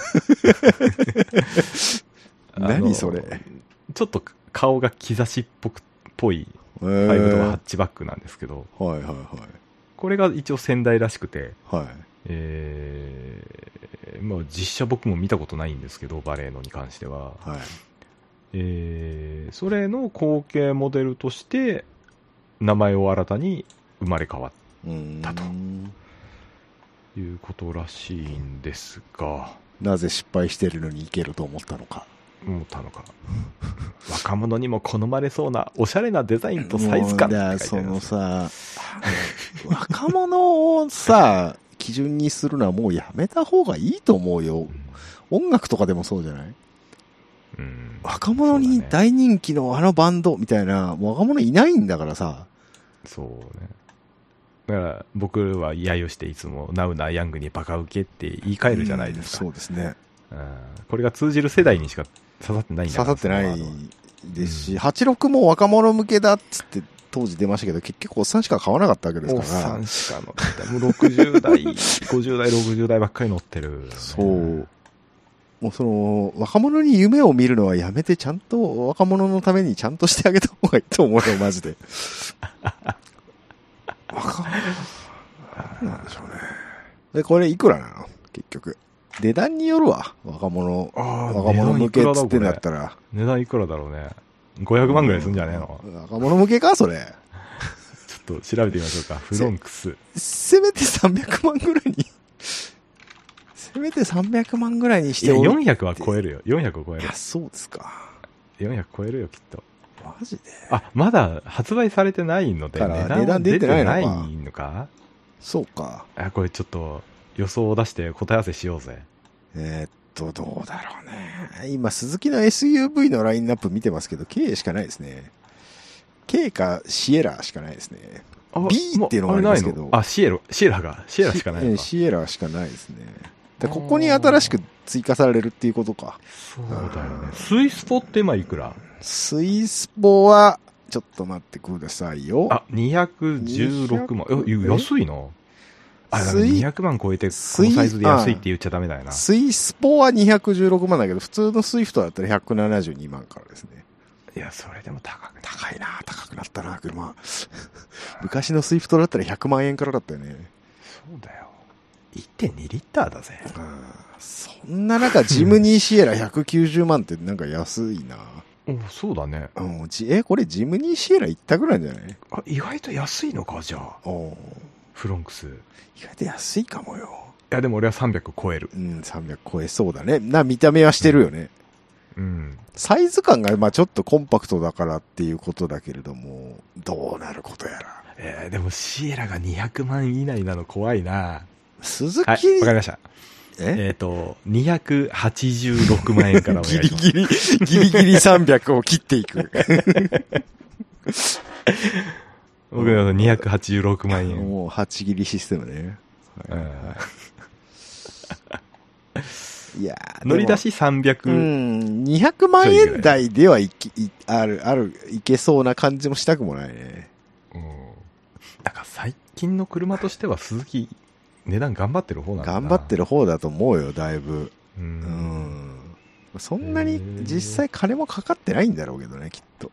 何それ。 ちょっと顔が兆しっぽくっぽいファイブドアハッチバックなんですけど、 はいはいはい。 これが一応先代らしくて、 はい。 えー、まあ実写僕も見たことないんですけど、バレーノに関しては。 はい。 えー、それの後継モデルとして名前を新たに生まれ変わったということらしいんですが、 なぜ失敗してるのにいけると思ったのか思ったのか若者にも好まれそうなおしゃれなデザインとサイズ感って書いてあります。 そのさ若者をさ基準にするのはもうやめた方がいいと思うよ、うん、音楽とかでもそうじゃない？うん、若者に大人気のあのバンドみたいな、もう若者いないんだからさ。 そうね。だから僕は揶揄していつもナウなヤングにバカウケって言い換えるじゃないですか。 うん、そうですね、 うん。これが通じる世代にしか刺さってないんだから。 刺さってないですし、うん、はちじゅうろくも若者向けだっつって当時出ましたけど、結局おっさんしか買わなかったわけですから。 おっさんしか乗って、もうろくじゅう代、ごじゅう代、ろくじゅう代ばっかり乗ってる、ね。 そう。もうその若者に夢を見るのはやめて、ちゃんと若者のためにちゃんとしてあげた方がいいと思うよマジで。若者なんでしょうね。でこれいくらなの結局。値段によるわ。若者若者向けっつってんだったら値段いくらだろうね。ごひゃくまんぐらいするんじゃねえの、 うん、若者向けかそれ。 ちょっと調べてみましょうか。フロンクスせ, せめてさんびゃくまんぐらいにせめてさんびゃくまんぐらいにしておいて。 よんひゃくは超えるよ。よんひゃくを超える。 いや、そうですか。 よんひゃく超えるよ、きっと。 マジで。 あ、まだ発売されてないので、値段は出てないのか。 そうか。 あ、これちょっと予想を出して答え合わせしようぜ。 えー、っと、どうだろうね。今、スズキの エスユーブイ のラインナップ見てますけど、K しかないですね。K かシエラしかないですね。B っていうのがありますけど。 あ、シエラ、シエラが、シエラしかないのか。 シエラしかないですね。でここに新しく追加されるっていうことか。 そうだよね。スイスポって今いくら？ スイスポは、ちょっと待ってくださいよ。 あ、にひゃくじゅうろくまん。え、安いな。あ、だからにひゃくまん超えて、このサイズで安いって言っちゃダメだよな。 スイスポはにひゃくじゅうろくまんだけど、普通のスイフトだったらひゃくななじゅうにまんからですね。 いや、それでも高く高いな。高くなったな、車。昔のスイフトだったらひゃくまんえんからだったよね。 そうだよ。いってんにリッターだぜ。 うん、そんな中、ジムニーシエラひゃくきゅうじゅうまんってなんか安いな。 お、そうだね。 うん、え、これジムニーシエラ一択なんじゃない？ あ、意外と安いのか、じゃあ。おフロンクス。 意外と安いかもよ。 いや、でも俺はさんびゃく超える。 うん、さんびゃく超えそうだね。な、見た目はしてるよね。うん。うん、サイズ感が、まあちょっとコンパクトだからっていうことだけれども、どうなることやら。 えー、でもシエラがにひゃくまん以内なの怖いな。 鈴木、 はい、わかりました。えっ、ー、と、にひゃくはちじゅうろくまんえんからお願いします。ギリギリ、 ギリギリさんびゃくを切っていく。 僕はにひゃくはちじゅうろくまんえん。 もうはち切りシステムね。はい、いや乗り出しさんびゃく。 うん、にひゃくまんえん台ではいき、いある、ある、いけそうな感じもしたくもないね。 うん。なんか最近の車としては鈴木、値段頑張ってる方なんだな。 頑張ってる方だと思うよ、だいぶ。うん。うんそんなに実際金もかかってないんだろうけどね、きっと。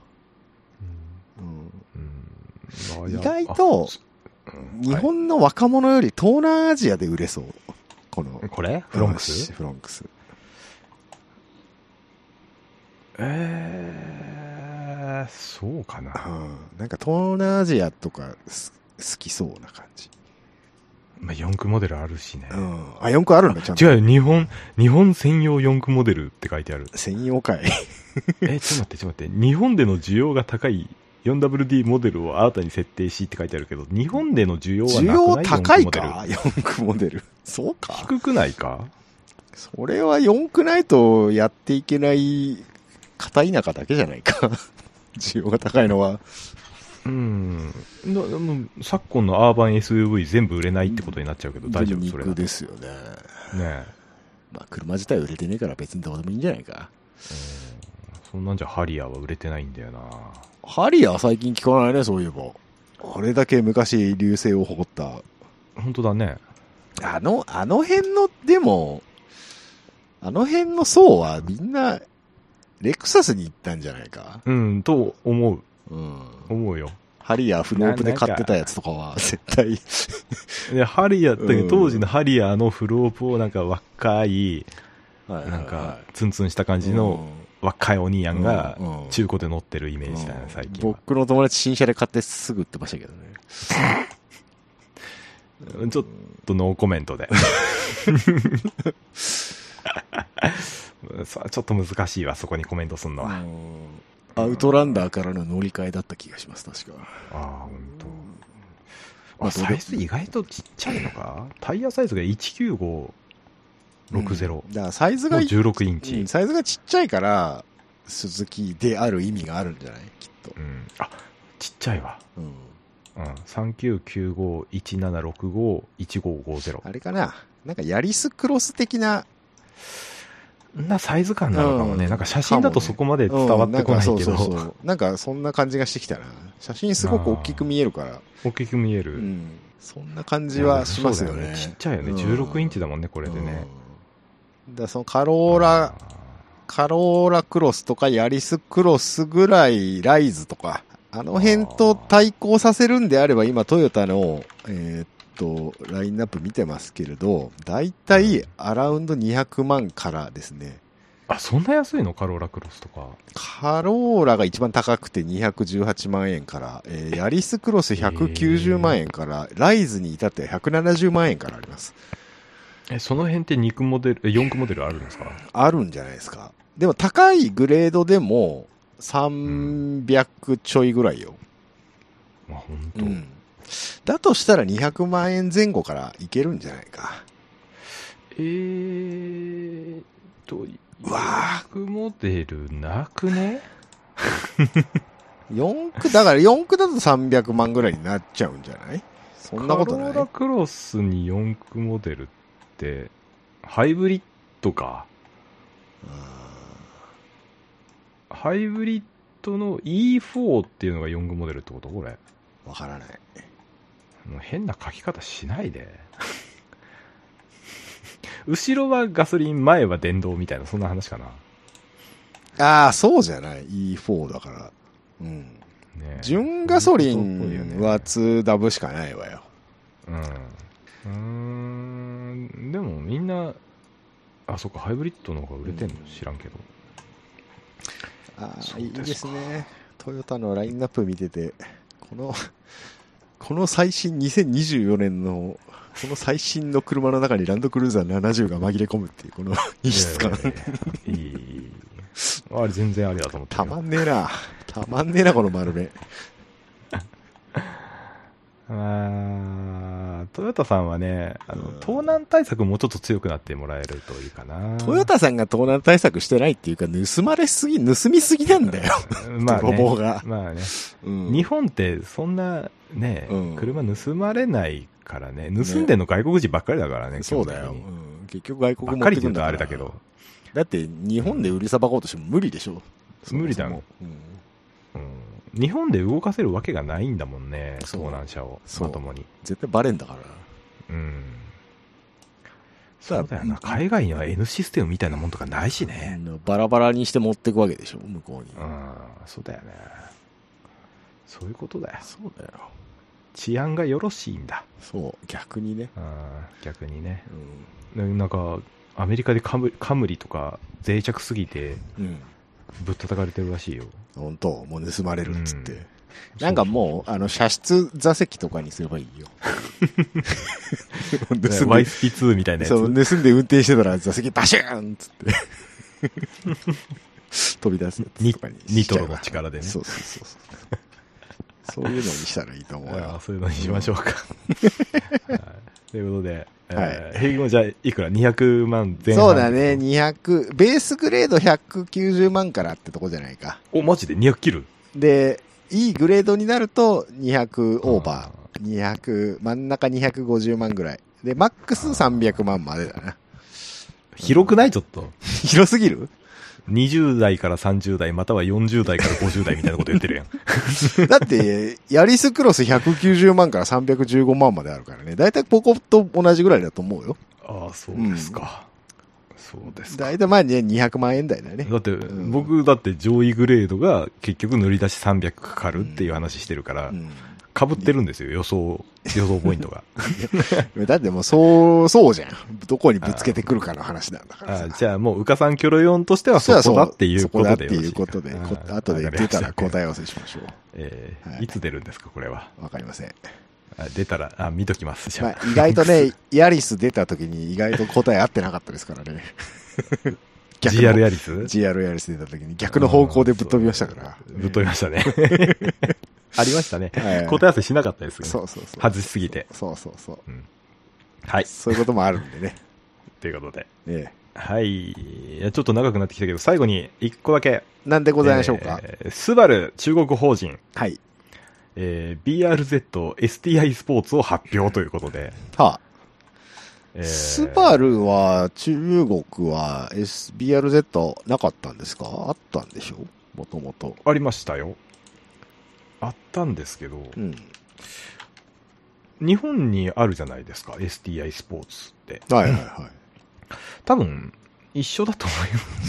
うんうん、意外と、日本の若者より東南アジアで売れそう。この。 これフロンクスフロンクス。 えー、そうかな。 うん。なんか東南アジアとか好きそうな感じ。 まあ、よん駆モデルあるしね。 うん。あ、よん駆あるんだ、ちゃんと。 違う、日本、日本専用よん駆モデルって書いてある。 専用かい。 え、ちょっと待って、ちょっと待って。日本での需要が高い よんダブリューディー モデルを新たに設定しって書いてあるけど、日本での需要はなくない？ 需要高いか ?よん 駆モデル。そうか。 低くないか？ それはよん駆ないとやっていけない片田舎だけじゃないか。需要が高いのは。うん。 だもう昨今のアーバン エスユーブイ 全部売れないってことになっちゃうけど、大丈夫それ。 肉ですよね。 ねえ。 まあ車自体売れてねえから別にどうでもいいんじゃないか。 うん、 そんなんじゃハリアーは売れてないんだよな。 ハリアー最近聞かないね、そういえば。あれだけ昔流星を誇った。 本当だね。 あの、あの辺の、でも、あの辺の層はみんな、レクサスに行ったんじゃないか。 うん、と思う。 うん。 思うよ。 ハリアーフロープで買ってたやつとかは、絶対。 いや、ハリアーって、うん、当時のハリアーのフロープをなんか若い、はいはいはい、なんか、ツンツンした感じの若いお兄やんが、中古で乗ってるイメージだね、最近は。 僕の友達新車で買ってすぐ売ってましたけどね。 ちょっとノーコメントで。ちょっと難しいわ、そこにコメントすんのは。 アウトランダーからの乗り換えだった気がします、確か。 ああ、ほんと。まあ、サイズ意外とちっちゃいのか。タイヤサイズがいちきゅうごろくゼロ。 うん、だからサイズがじゅうろくインチ、 うん。サイズがちっちゃいから、スズキである意味があるんじゃないきっと。 うん。あ、ちっちゃいわ。うん。うん、さんきゅうきゅうご いちななろくご いちごごゼロ。 あれかな、なんかヤリスクロス的な、 なサイズ感なのかもね、うん、なんか写真だとそこまで伝わってこないけど、うん、なんかそうそうそう、 なんかそんな感じがしてきたな。写真すごく大きく見えるから。 大きく見える、 うん。そんな感じはしますよね。 よねちっちゃいよね、うん、じゅうろくインチだもんね、これでね。 うん、だそのカローラ、カローラクロスとかヤリスクロスぐらいライズとか、あの辺と対抗させるんであれば、今トヨタの、えー、っと、ラインナップ見てますけれど、だいたいアラウンドにひゃくまんからですね。 あ、そんな安いのカローラクロスとか。 カローラが一番高くてにひゃくじゅうはちまんえんから、えー、ヤリスクロスひゃくきゅうじゅうまんえんから、ライズに至ってはひゃくななじゅうまんえんからあります。 え、その辺ってに区モデル、よん区モデルあるんですか？ あるんじゃないですか。でも高いグレードでも、さんびゃくちょいぐらいよ。 うん、まあ本当、うん。 だとしたらにひゃくまんえん前後からいけるんじゃないか。 えーと、 うわよん区モデルなくねよん区、だからよん区だとさんびゃくまんぐらいになっちゃうんじゃない？そんなことない。 カローラクロスによん区モデルって、ハイブリッドか。ハイブリッドの イーフォー っていうのがよん区モデルってことこれ。 わからない。 もう変な書き方しないで。後ろはガソリン、前は電動みたいな、そんな話かな。 ああ、そうじゃない。イーフォー だから。うん。ね、純ガソリンはにダブしかないわよ。 うん。うーん。でもみんな、あ、そっか、ハイブリッドの方が売れてんの、うん、知らんけど。 ああ、いいですね。トヨタのラインナップ見てて、この、この最新にせんにじゅうよねんの、この最新の車の中にランドクルーザーななじゅうが紛れ込むっていう、この異質感。 いい、いい。あれ全然ありだと思って。 たまんねえな。たまんねえな、この丸目。 あトヨタさんはね、あの、うん、盗難対策もうちょっと強くなってもらえるといいかな。 トヨタさんが盗難対策してないっていうか、盗まれすぎ、盗みすぎなんだよ。 まあね。 泥棒が。 まあね、うん。日本ってそんなね、うん、車盗まれないからね。盗んでんの外国人ばっかりだからね。ねそうだよ、うん。結局外国持ってくんだから。ばっかりって言うとあれだけど。 だって日本で売りさばこうとしても無理でしょ。 無理だもん。うんうん、日本で動かせるわけがないんだもんね、盗難車をまともに。 絶対バレんだから。 うん。そうだよな、海外には N システムみたいなもんとかないしね。 うん、バラバラにして持っていくわけでしょ、向こうに。 うん、そうだよね。そういうことだよ。 そうだよ。 治安がよろしいんだ。 そう、逆にね。 うん、逆にね。うん、なんか、アメリカでカム、カムリとか脆弱すぎて、うん、ぶったたかれてるらしいよ。 本当、もう盗まれるっつって。うん、なんかもう、あの、射出座席とかにすればいいよ。 ワイスピーツー みたいなやつ。 そう、盗んで運転してたら座席バシューンっつって。飛び出すやつとかに。 ニトロの力でね。 そうそうそうそう。そういうのにしたらいいと思うよ。 そういうのにしましょうか。はい、ということで、はい。平均もじゃあ、いくら ?にひゃくまんぜん半。 そうだね、にひゃく、ベースグレードひゃくきゅうじゅうまんからってとこじゃないか。 お、マジでにひゃく切る？ で、いいグレードになるとにひゃくオーバー。にひゃく、真ん中にひゃくごじゅうまんぐらい。で、マックスさんびゃくまんまでだな。 広くないちょっと。 広すぎる？ にじゅう代からさんじゅう代またはよんじゅう代からごじゅう代みたいなこと言ってるやん。 だって、ヤリスクロスひゃくきゅうじゅうまんからさんびゃくじゅうごまんまであるからね。だいたいポコと同じぐらいだと思うよ。 ああ、そうですか。うん、そうですか。 だいたいまあね、にひゃくまんえん台だよね。 だって、うん、僕だって上位グレードが結局塗り出しさんびゃくかかるっていう話してるから、うんかぶってるんですよ、予想、予想ポイントが。 だってもう、そう、そうじゃん。どこにぶつけてくるかの話なんだからさ。 あじゃあもう、うかさんキョロヨンとしてはそこだっていうことでよろしいか。そこだっていうことで、 あ後で出たら答え合わせしましょう。 えーはい、いつ出るんですか、これは。 わかりません。 あ出たら、あ、見ときます。じゃあ。 まあ、意外とね、ヤリス出た時に意外と答え合ってなかったですからね。 ジーアール ヤリスジーアール ヤリス出た時に逆の方向でぶっ飛びましたから。 ぶっ飛びましたね。ありましたね、はい。答え合わせしなかったですよね。 そうそうそう。 外しすぎて。 そうそうそう。うん、 はい。 そういうこともあるんでね。 ということで。 ええ、 はい。いや、ちょっと長くなってきたけど、最後に一個だけ。 なんでございましょうか。 えー、スバル中国法人。 はい。 えー、ビーアールゼット エスティーアイ スポーツを発表ということで。 はあ。えー、スバルは、中国は S、ビーアールゼット なかったんですか？あったんでしょ？もともと。 ありましたよ。あったんですけど、うん、日本にあるじゃないですか エスティーアイ スポーツって。 はいはいはい。 多分一緒だと思います。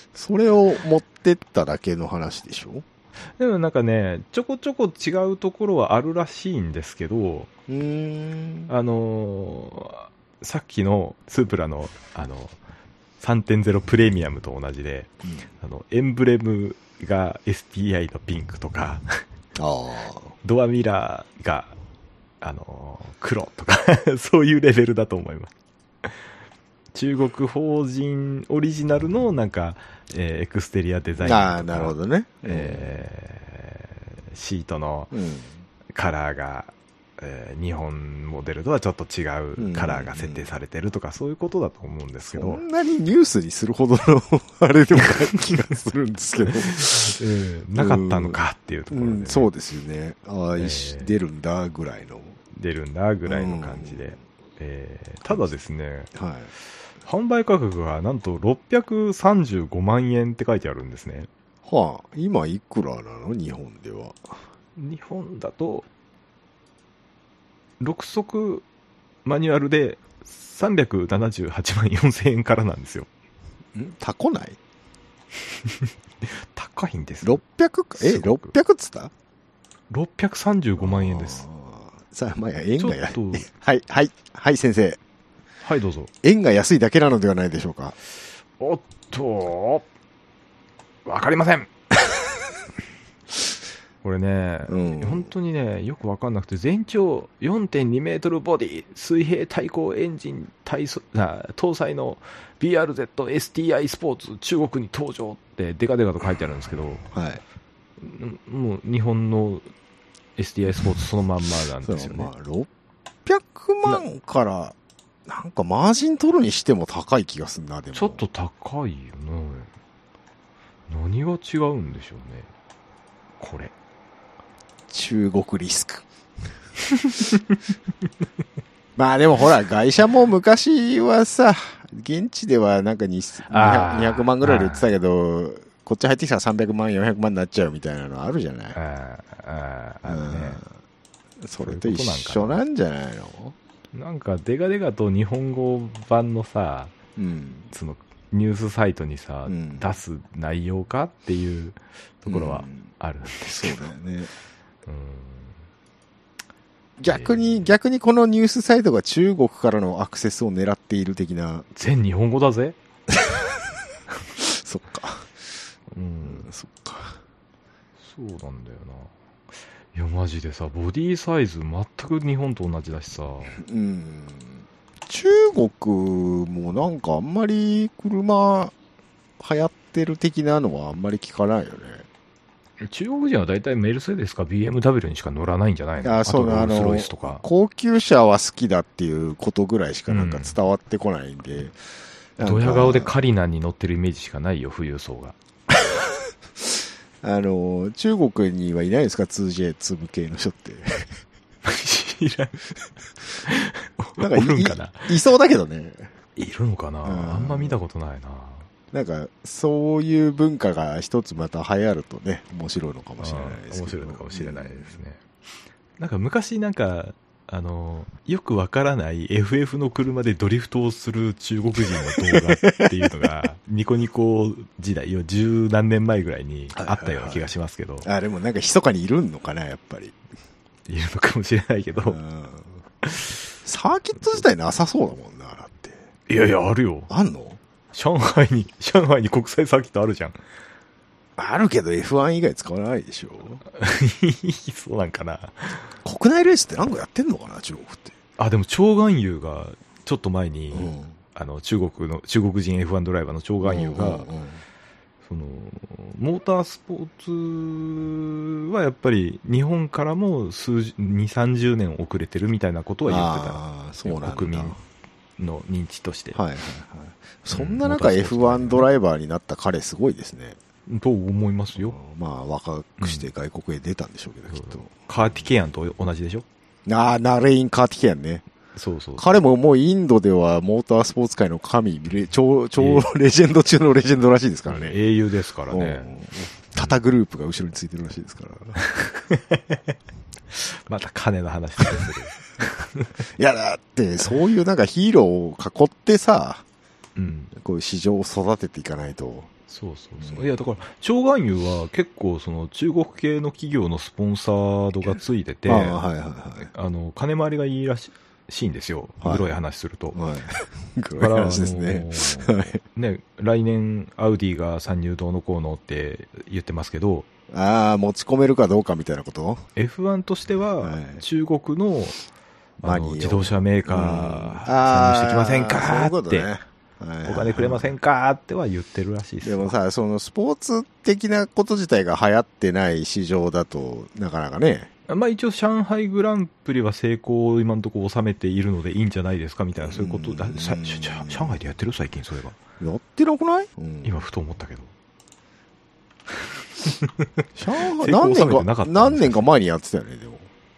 それを持ってっただけの話でしょ？ でもなんかね、ちょこちょこ違うところはあるらしいんですけど、 うーんあのー、さっきのスープラのあの さんてんゼロ プレミアムと同じで、うん、あのエンブレムが エスティーアイ のピンクとか。 あドアミラーが、あのー、黒とかそういうレベルだと思います。中国法人オリジナルのなんか、えー、エクステリアデザインとか、 あ、なるほどね、 えー、シートのカラーが、えー、日本モデルとはちょっと違うカラーが設定されてるとか、そういうことだと思うんですけど、 そんなにニュースにするほどのあれでもない気がするんですけど、えー、なかったのかっていうところで、ねうん、そうですよね。ああ、えー、出るんだぐらいの出るんだぐらいの感じで、えー、ただですね、 はい、 販売価格がなんとろっぴゃくさんじゅうごまんえんって書いてあるんですね。 はあ、今いくらなの日本では。 日本だとろく足マニュアルでさんびゃくななじゅうはちまんよんせんえんからなんですよ。 ん高ない高いんです。 ろっぴゃくえろっぴゃくっつったろっぴゃくさんじゅうごまんえんです。 さあ、まあや、円がや、はい、はい、はい、先生。 はい、どうぞ。 円が安いだけなのではないでしょうか。 おっと、わかりません。これね、うん、本当にね、よくわかんなくて、全長 よんてんにメートルボディ、水平対向エンジン対そあ搭載の ビーアールゼット エスティーアイ スポーツ中国に登場ってデカデカと書いてあるんですけど、 はい、 もう日本の エスティーアイ スポーツそのまんまなんですよね。 まあ、ろっぴゃくまんからなんかマージン取るにしても高い気がするな。でもちょっと高いよね。何が違うんでしょうねこれ。 中国リスクまあでもほら外車も昔はさ現地ではなんかにひゃくまんぐらいで売ってたけどこっち入ってきたらさんびゃくまんよんひゃくまんになっちゃうみたいなのあるじゃない。 あああるね。 それと一緒なんじゃないの。 なんかデカデカと日本語版のさ、うん、そのニュースサイトにさ、うん、出す内容かっていうところはあるんですけど、 うん、そうだよね。うん、逆に、えー、逆にこのニュースサイトが中国からのアクセスを狙っている的な。 全日本語だぜ。 そっか。 うん、 そっか。 そうなんだよな。いやマジでさボディサイズ全く日本と同じだしさ。 うん。中国もなんかあんまり車流行ってる的なのはあんまり聞かないよね。 中国人は大体メルセデスか ビーエムダブリュー にしか乗らないんじゃないの？ あ、そうなの。ロイスとか高級車は好きだっていうことぐらいしかなんか伝わってこないんで。 うん、ドヤ顔でカリナに乗ってるイメージしかないよ富裕層が。 あの中国にはいないですか ツージェー 積む系の人って。 知らん。 なんか い, い, いそうだけどね。 いるのかな、うん、あんま見たことないな。 なんかそういう文化が一つまた流行るとね面白いのかもしれないですけど。 面白いのかもしれないですね、うん、なんか昔なんかあのよくわからない エフエフ の車でドリフトをする中国人の動画っていうのがニコニコ時代よ十何年前ぐらいにあったような気がしますけど、 あでもなんか密かにいるのかなやっぱりいるのかもしれないけど、うん、 サーキット自体なさそうだもんなだって。 いやいやあるよ。 あんの？ 上海に、上海に国際サーキットあるじゃん。 あるけど エフワン 以外使わないでしょ。 そうなんかな。 国内レースって何かやってんのかな中国って。 あ、でも長眼遊がちょっと前に、うん、あの中国の、中国人 エフワン ドライバーの長眼遊が、うんうんうん、その、モータースポーツはやっぱり日本からも数十、に、さんじゅうねん遅れてるみたいなことは言ってた。 ああ、そうなんだ。 国民の認知として。 はいはいはい。そんな中 エフワン ドライバーになった彼すごいですね。 と思いますよ。 まあ若くして外国へ出たんでしょうけど、うん、きっと。 カーティケアンと同じでしょ。 ああ、ナレイン・カーティケアンね。 そうそうそう。 彼ももうインドではモータースポーツ界の神、超、超レジェンド中のレジェンドらしいですからね。 英雄ですからね。 タタグループが後ろについてるらしいですから。 また金の話でする。 いやだってそういうなんかヒーローを囲ってさ、 うん、 こういう市場を育てていかないと。 そうそうそう。うん、いやだから長眼遊は結構その中国系の企業のスポンサードがついてて、あ、はいはいはい、あの金回りがいいらしいんですよ。グロい話すると。はい、 グロい話ですね。 ね、来年アウディが参入どうのこうのって言ってますけど。 ああ、持ち込めるかどうかみたいなことエフワン としては、はい、中国のあの自動車メーカー参入してきませんかって、お金くれませんかっては言ってるらしいです。 でもさ、そのスポーツ的なこと自体が流行ってない市場だとなかなかね。 まあ一応上海グランプリは成功を今のところ収めているのでいいんじゃないですかみたいな、そういうことだ。上海でやってる最近そういえば。やってなくない？ うん、今ふと思ったけど。 上海何年か何年か前にやってたよね。でも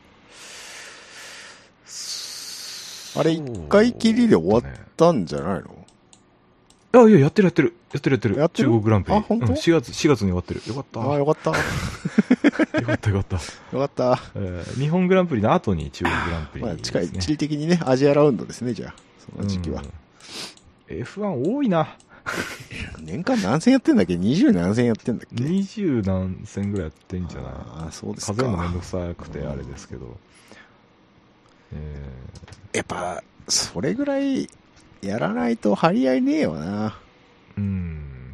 あれ一回きりで終わったんじゃないの？ あ、いや、やってるやってる。やってるやってる。 やってる中国グランプリ。 あ、本当？ うん、しがつ、しがつに終わってる。よかった。 あ、よかった。 よかったよかった。 よかった。 えー、日本グランプリの後に中国グランプリ、ね。 まあ、近い、地理的にね、アジアラウンドですね、じゃあ。その時期は。 エフワン 多いな。 年間何戦やってんだっけ？二十何戦やってんだっけ？ 二十何戦ぐらいやってんじゃない？ ああ、そうですか。 数えるのめんどくさくてあれですけど。 えー、やっぱ、それぐらいやらないと張り合いねえよな。 うん、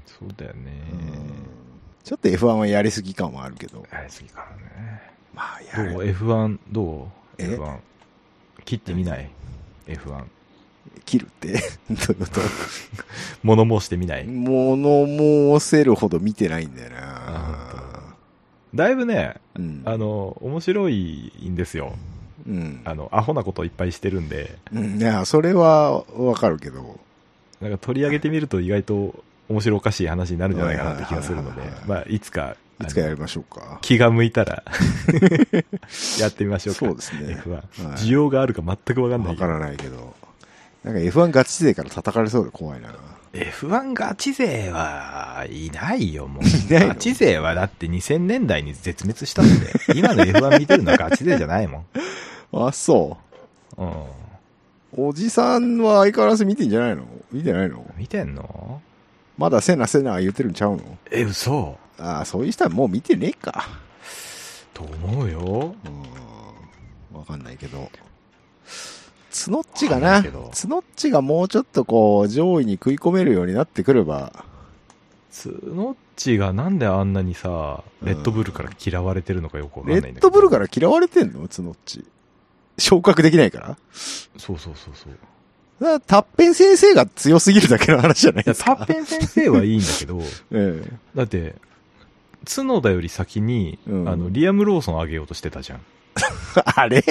そうだよね。 ちょっと エフワン はやりすぎ感はあるけど。 やりすぎ感ね。 まあ、やる。 どう エフワン どう ?エフワン。切ってみない ?エフワン。 切るってどういうこと物申してみない？ 物申せるほど見てないんだよな。 だいぶね、 うん、 あの、面白いんですよ。 うん、 あの、アホなこといっぱいしてるんで。 うん、いや、それはわかるけど。 なんか取り上げてみると意外と面白おかしい話になるんじゃないかなって気がするので、まあ、いつか、 いつかやりましょうか。 気が向いたらやってみましょうか。 そうですね。 エフワン。はい、需要があるか全くわかんない。 わからないけど。なんか エフワン ガチ勢から叩かれそうで怖いな。 エフワン ガチ勢はいないよ、もう。いないの？ガチ勢はだってにせんねんだいに絶滅したんで、今の エフワン 見てるのはガチ勢じゃないもん。あ、そう。うん。おじさんは相変わらず見てんじゃないの？見てないの？ 見てんの？ まだセナセナ言ってるんちゃうの？ え、嘘？ ああ、そういう人はもう見てねえか。 と思うよ。 うん。わかんないけど。ツノッチがな、ツノッチがもうちょっとこう、上位に食い込めるようになってくれば。 ツノッチがなんであんなにさ、レッドブルから嫌われてるのかよくわかんないんだけど。 レッドブルから嫌われてんの？ツノッチ。昇格できないから？ そうそうそうそう。 だからタッペン先生が強すぎるだけの話じゃないですか。 タッペン先生はいいんだけど、 ええ、 だって、角田より先に、うん、あの、リアム・ローソン上げようとしてたじゃん。 あれ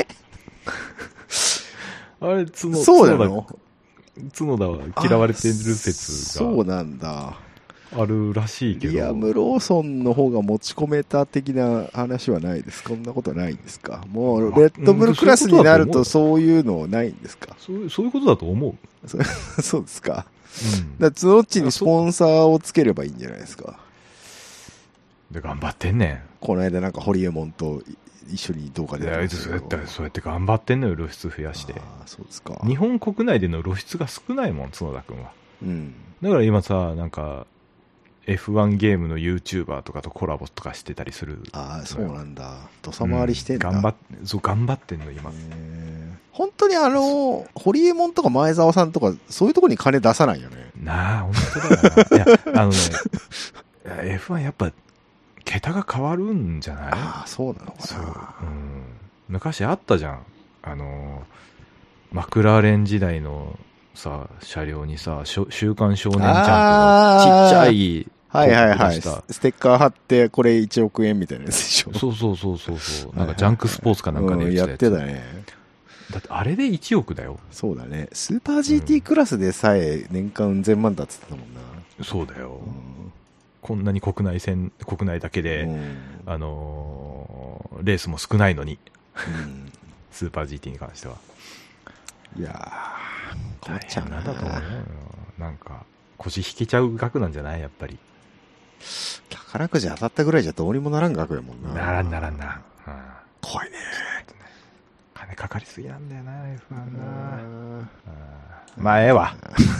あれ、角田、 そうなの？ 角田は嫌われてる説が。 そうなんだ。 あるらしいけど。 リアム・ローソンの方が持ち込めた的な話はないです。こんなことはないんですか？もう、レッドブルクラスになるとそういうのないんですか？ そういう、そういうことだと思う。 そ, そうですか。 だツノッチにスポンサーをつければいいんじゃないですか。 で、頑張ってんねん。 この間なんかホリエモンと一緒に動画でやってたそうやってそうやって頑張ってんのよ、露出増やして。 あそうですか。 日本国内での露出が少ないもん、角田君は。 うん。 だから今さ、なんか、エフワン ゲームの YouTuber とかとコラボとかしてたりする。 ああ、そうなんだ。土佐回りしてんだ。 うん、頑張っ、そう、頑張ってんの、今。 本当にあの、ホリエモンとか前澤さんとか、そういうとこに金出さないよね。 なあ、本当だよな。いや、あのね、エフワン やっぱ、桁が変わるんじゃない？ ああ、そうなのかな。 そう、うん。昔あったじゃん。あの、マクラーレン時代のさ、車両にさ、週刊少年ジャンプのちっちゃい、 はいはいはい。ステッカー貼って、これいちおくえんみたいなやつでしょ。 そうそうそうそうそう。なんかジャンクスポーツかなんかでやってたね。 だってあれでいちおくだよ。 そうだね。スーパー ジーティー クラスでさえ年間うん千万だっつってたもんな。 そうだよ。こんなに国内線、国内だけで、あのー、レースも少ないのに。スーパー ジーティー に関しては。 いやー、困っちゃうな。 大変なんだと思うよ。なんか、腰引けちゃう額なんじゃないやっぱり。 宝くじ当たったぐらいじゃどうにもならん額やもんな。 ならんならんな。 うん、怖いね。 金かかりすぎなんだよな、エフワン な。まあ、ええわ。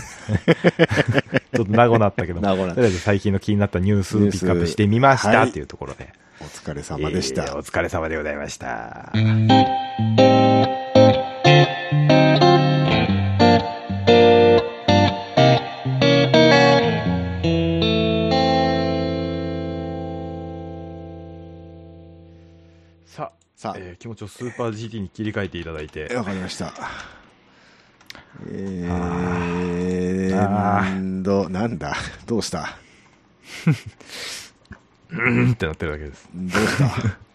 ちょっと名護なったけど、とりあえず最近の気になったニュースピックアップしてみましたっていうところで。 お疲れ様でした、 えー。お疲れ様でございました。さあ、さあえー、気持ちをスーパー ジーティー に切り替えていただいて。 わかりました。えー、あーど、なんだどうしたうーんってなってるだけです。 どうした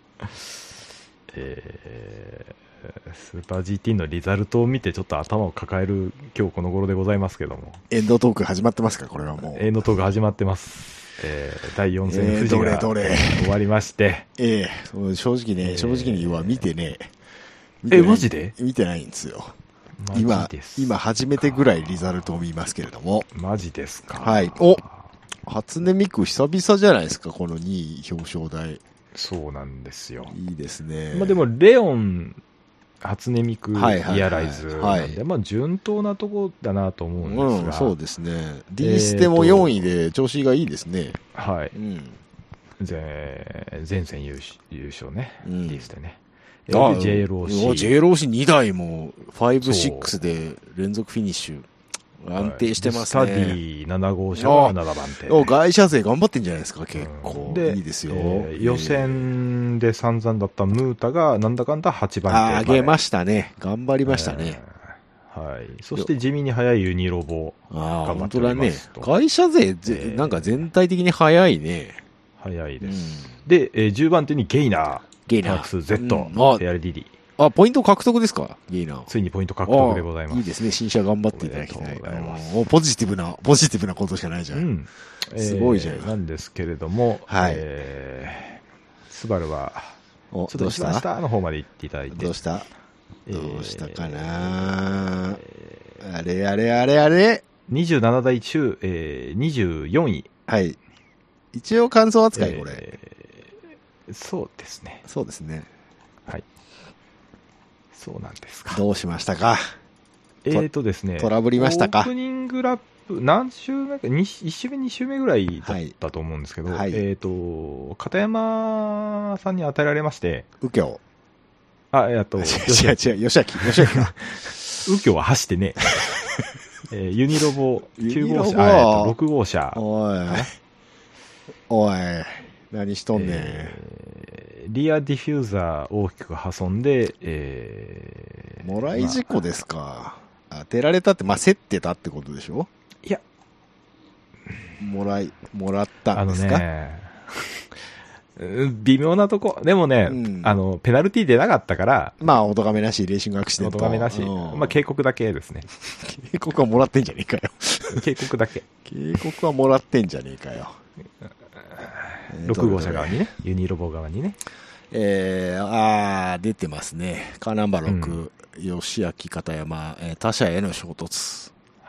えー、スーパー ジーティー のリザルトを見てちょっと頭を抱える今日この頃でございますけども。 エンドトーク始まってますかこれはもう。 エンドトーク始まってます。えー、だいよん戦富士が終わりまして。 ええー、正直ね、正直に言うわ、見てね。 え、マジで見てないんですよ。今、今初めてぐらいリザルトを見ますけれども。 マジですか。 はい。お初音ミク久々じゃないですか、このにい表彰台。 そうなんですよ。 いいですね。 まあでも、レオン、初音ミク、リアライズなんで、はいはいはい、まあ順当なとこだなと思うんですが。 うん、そうですね。D ステもよんいで調子がいいですね。 はい。 うん、 前前線優勝ね、うん、D ステね。 ジェイエルオーシー。ジェイエルオーシーに 台もご、ろくで連続フィニッシュ。安定してますね。 スタディなな号車はななばん手。 外車勢頑張ってんじゃないですか、結構。うん、いいですよ、 えー。予選で散々だったムータがなんだかんだはちばん手。 あ、上げましたね。頑張りましたね。 えー、はい。そして地味に速いユニロボ。 ああ、本当だね。外車勢、えー、なんか全体的に速いね。 速いです。うん、で、えー、じゅうばん手にゲイナー。 ゲイナー。 マックス Z、うん、エーアールディーディー。 あ、ポイント獲得ですかゲイナー。 ついにポイント獲得でございます。 いいですね。新車頑張っていただきたい。おポジティブな、ポジティブなことしかないじゃん。うん、すごいじゃん、えー。なんですけれども、 はい。 えー、スバルは、ちょっと一番下の方まで行っていただいて。 どうしたどうしたかな、えー、あれあれあれあれ ? にじゅうなな 台中、えー、にじゅうよんい。 はい。一応感想扱い、これ、 えー。そうですね。 そうですね。 はい。そうなんですか。 どうしましたか。 えーとですね。 トラブりましたか。 オープニングラップ、何周目か、いち周目、に周目ぐらいだったと思うんですけど、はい、えーと、片山さんに与えられまして。 右京。 あ、えっと、 違う違う、吉明、吉明か。 右京は走ってね。えー、ユニロボきゅう号車、あ、えっと、ろく号車。 おい。おい。何しとんねん。 えー、リアディフューザー大きく挟んで、えー、もらい事故ですか。まあ、当てられたって、まあ、競ってたってことでしょ。 いや、 もらい、もらったんですか。 あのね、微妙なとこ。でもね、うん、あの、ペナルティー出なかったから。 まあ、お咎めなし、レーシングアクシデント。 お咎めなし。まあ、警告だけですね。 警告はもらってんじゃねえかよ。 警告だけ。 警告はもらってんじゃねえかよ。 ろく号車側にね、ユニロボ側にね。 えー、あー、出てますね。カーナンバーろく、うん、吉明片山、えー、他社への衝突。 は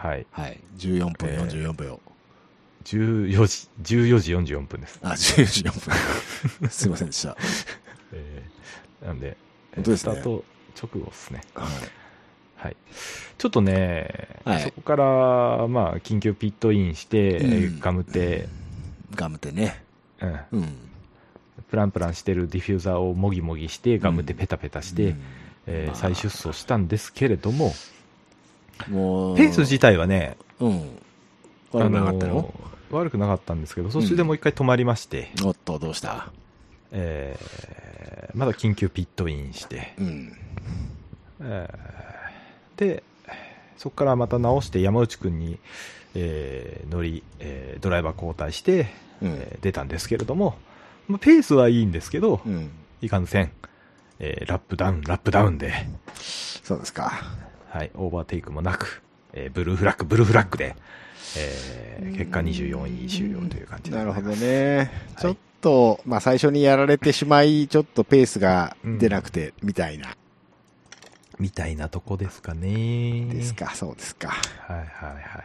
はい。 はい。じゅうよんぷんよんじゅうよんびょう。 じゅうよじ、じゅうよじよんじゅうよんぷんです。 あ、じゅうよじよんぷん。すいませんでした。 えー、なんで、 本当ですね、 スタート直後ですね。 はい。 はい、ちょっとね、 はい、 そこから、まあ、緊急ピットインして、うん、ガムテ。 ガムテね。 うん。うん、プランプランしてるディフューザーをもぎもぎして、ガムテペタペタして、うん、えー、再出走したんですけれども、もうペース自体はね、 うん、悪くなかったの？ 悪くなかったんですけど、途中でもう一回止まりまして、 うん、おっと、どうした？ えー、まだ緊急ピットインして、うんえー、で、そこからまた直して山内くんに、えー、乗り、えー、ドライバー交代して、うんえー、出たんですけれども、まあ、ペースはいいんですけど、うん、いかんせん、えー、ラップダウン、ラップダウンで、 そうですか。 はい、オーバーテイクもなく、えー、ブルーフラッグ、ブルーフラッグで、えー、結果にじゅうよんい終了という感じで。 なるほどね。はい、ちょっと、まあ最初にやられてしまい、ちょっとペースが出なくて、みたいな。うん、 みたいなとこですかね。 ですか、そうですか。 はいはいはい。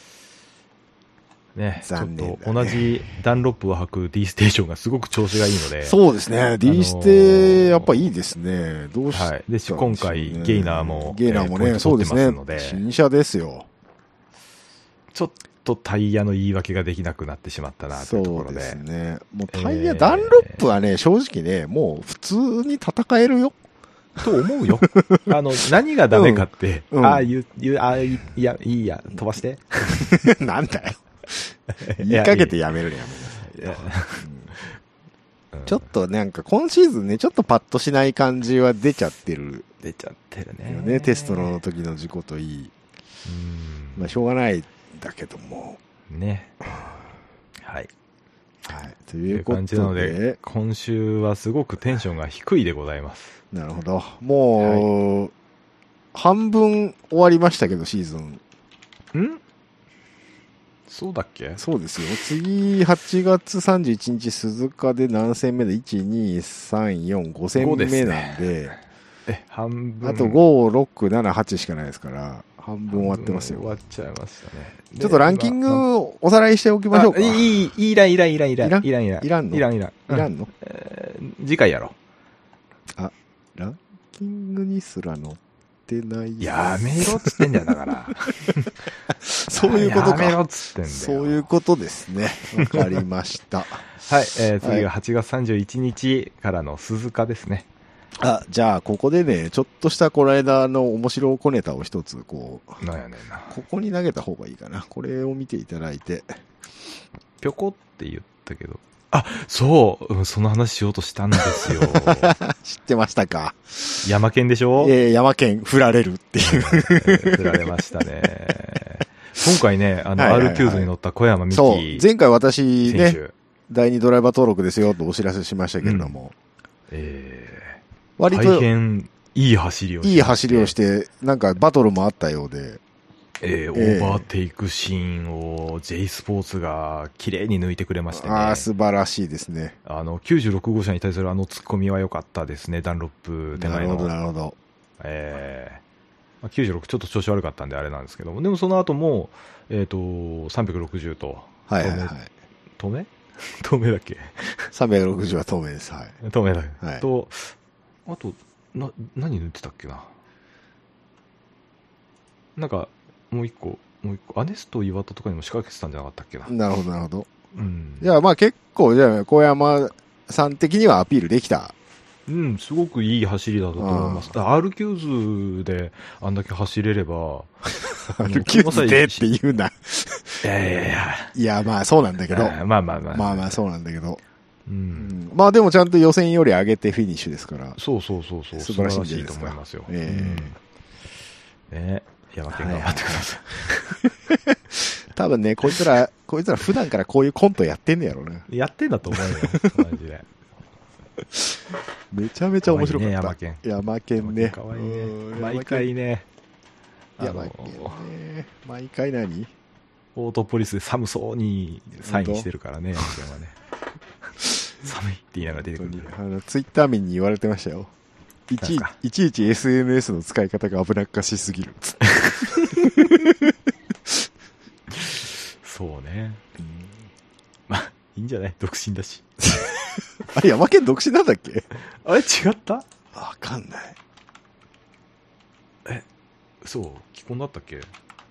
ね、ちょっと同じダンロップを履く D ステーションがすごく調子がいいので。 そうですね。D ステ、やっぱいいですね。どうし、 はい。で、今回、ゲイナーも、 ゲイナーもね、えー、そうですね。新車ですよ。 ちょっとタイヤの言い訳ができなくなってしまったなというところで。 そうですね。もうタイヤ、えー、ダンロップはね、正直ね、もう普通に戦えるよ。 と思うよ。あの、何がダメかって、うんうん、ああ、言う、言う、ああ、いや、いいや、飛ばして。 なんだよ。言いかけてやめるのやめなさいよ。うん、ちょっとなんか今シーズンね、ちょっとパッとしない感じは出ちゃってる。 出ちゃってるね。 ね、テストの時の事故といい。うんまあしょうがないんだけども。 ね。はい。 はい。ということで。という感じなので、 今週はすごくテンションが低いでございます。 なるほど。もう、はい、半分終わりましたけど、シーズン。 んそうだっけ？ そうですよ。次、はちがつさんじゅういちにち、鈴鹿で何戦目で ?いち、に、さん、よん、ご戦目なんで、 でね、え、半分。 あとご、ろく、なな、はちしかないですから、半分終わってますよ。 終わっちゃいましたね。 ちょっとランキングをおさらいしておきましょうか。 いい、いい、いらん、いらん、いらん、いらん、いらん、いらん、 いらんのいらん、いらん。 いらんの、 えー、次回やろう。 あ、ランキングにすら載ってない。 やめろっつってんだよ、だから。 そういうことか。 やめろっつってんだよ。 そういうことですね。わかりました。 はい、えー、次がはちがつさんじゅういちにちからの鈴鹿ですね。 あ、じゃあ、ここでね、ちょっとしたこの間の面白小ネタを一つ、こう。 なんやねんな。 ここに投げた方がいいかな。これを見ていただいて。 ぴょこって言ったけど。あ、そう、その話しようとしたんですよ。 知ってましたか。 山県でしょ？ えー、山県振られるっていう。 振られましたね。今回ね、あの、はいはいはい、アールキューズ に乗った小山美希。 そう、前回私ね、だいにドライバー登録ですよとお知らせしましたけれども。うん、 えー、割と大変いい走りをして。 いい走りをして、なんかバトルもあったようで。 えー、オーバーテイクシーンを J スポーツが綺麗に抜いてくれましてね。 ああ、素晴らしいですね。 あの、きゅうじゅうろくごうしゃに対するあの突っ込みは良かったですね、ダンロップ手前の。 なるほど、なるほど。 えー、まあ、きゅうじゅうろくちょっと調子悪かったんであれなんですけども、でもその後も、えっ、ー、と、さんびゃくろくじゅうと、 はいはいはい。 透明透明だっけ ? さんびゃくろくじゅう は透明です。はい。 透明だ。はい。と、あと、な、何塗ってたっけな。なんか、もう一個、もう一個、アネスト岩田とかにも仕掛けてたんじゃなかったっけな。 なるほど、なるほど。 うん。 じゃあまあ結構、じゃあ小山さん的にはアピールできた。 うん、すごくいい走りだったと思います。アールキューズであんだけ走れれば。 アールキューズでって言うな。いやいやいや。 いや、まあそうなんだけど。 まあまあまあ。 まあまあそうなんだけど。 うん。 まあでもちゃんと予選より上げてフィニッシュですから。 そうそうそうそう。 素晴らしいと思いますよ。 ええ。ね。山県頑張ってください。多分ね、こいつら、こいつら普段からこういうコントやってんねやろな。 やってんだと思うよ。マジで。 めちゃめちゃ面白かった。 山県。 山県ね。 かわいいね。毎回ね。 山県ね。毎回何？ オートポリスで寒そうにサインしてるからね、山県はね。寒いって言いながら出てくる。 あの、ツイッター民に言われてましたよ。いちいちいち エスエヌエス の使い方が危なっかしすぎる。 いいんじゃない、独身だし。 あれ、ヤマケン独身なんだっけ？ あれ違った？ わかんない。 え、そう、既婚だったっけ？い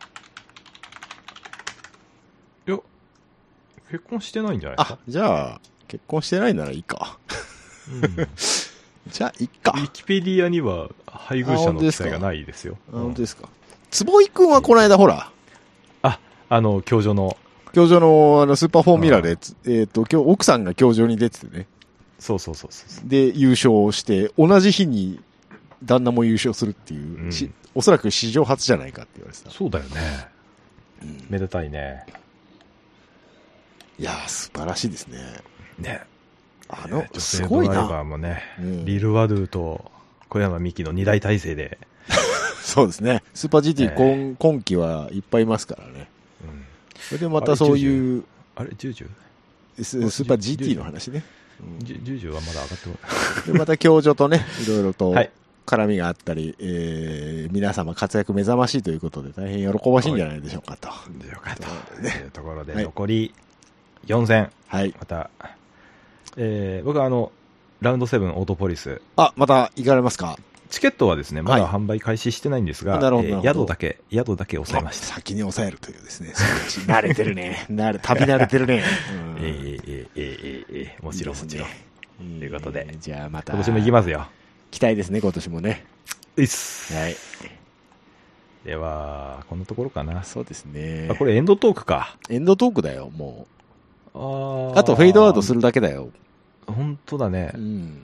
や、結婚してないんじゃないですか？ あ、じゃあ、結婚してないならいいか。うん、じゃあ、いっか。 ウィキペディアには配偶者の記載がないですよ。 あ、本当ですか。坪井くんはこの間、ほら。 あ、あの、教場の。 教場の、あの、スーパーフォーミュラで、えっと、今日、奥さんが教場に出ててね。 そうそうそうそう。 で、優勝して、同じ日に旦那も優勝するっていう、うん、しおそらく史上初じゃないかって言われてた。 そうだよね。うん、めでたいね。 いやー、素晴らしいですね。 ね。 あの、 女性ドライバーもね、うん、リル・ワドゥと小山美希の二大体制で。 そうですね。スーパー ジーティー、えー、今, 今期はいっぱいいますからね。うん、それでまたそういう。 あれ、ジュージュスーパー ジーティー の話ね。 ジュージュはまだ上がってもらでまた教場とね、いろいろと絡みがあったり、はい、えー、皆様活躍目覚ましいということで大変喜ばしいんじゃないでしょうかと。 よかった。というところで残りよん戦。はい。また、えー、僕はあの、ラウンドセブンオートポリス。 あ、また行かれますか？ チケットはですね、まだ販売開始してないんですが、はい、えー、宿だけ、宿だけ抑えました。 先に抑えるというですね、慣れてるね。慣れ、旅慣れてるね。 うん、えー、えー、えー、えー、もちろんもちろん。ということで、 じゃあまた。 今年も行きますよ。 期待ですね、今年もね。 ういっす。 はい。 では、こんなところかな。 そうですね。 あ、これエンドトークか。 エンドトークだよ、もう。 ああ。あとフェードアウトするだけだよ。 本当だね。うん。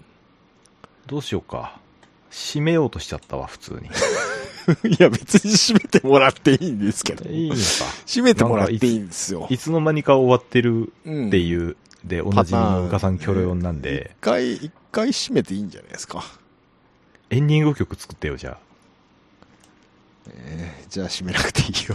どうしようか。締めようとしちゃったわ、普通に。 いや、別に締めてもらっていいんですけど。 いいのか。 締めてもらっていいんですよ。 いつの間にか終わってるっていう、うん、で、おなじみのうかさんキョロヨンなんで。 一回、一回締めていいんじゃないですか。 エンディング曲作ってよ、じゃあ。 えー、じゃあ締めなくていいよ。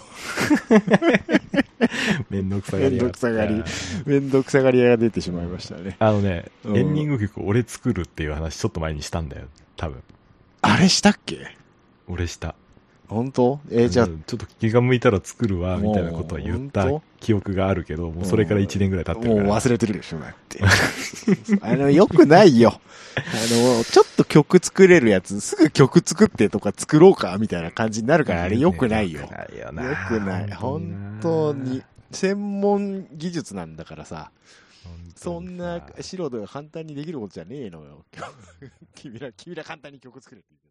めんどくさがり。 めんどくさがり。めんどくさがり屋が出てしまいましたね。 あのね、うん、エンディング曲俺作るっていう話ちょっと前にしたんだよ、多分。 あれしたっけ？ 俺した。 本当？えー、じゃあ。ちょっと気が向いたら作るわ、みたいなことは言った記憶があるけど、もうそれからいちねんぐらい経ってるから。 もう忘れてるでしょ、だって。あの、よくないよ。あの、ちょっと曲作れるやつ、すぐ曲作ってとか作ろうか、みたいな感じになるから、あれよくないよ。よくない。本当に。専門技術なんだからさ。そんな素人が簡単にできることじゃねえのよ。君ら、君ら簡単に曲作れって言って。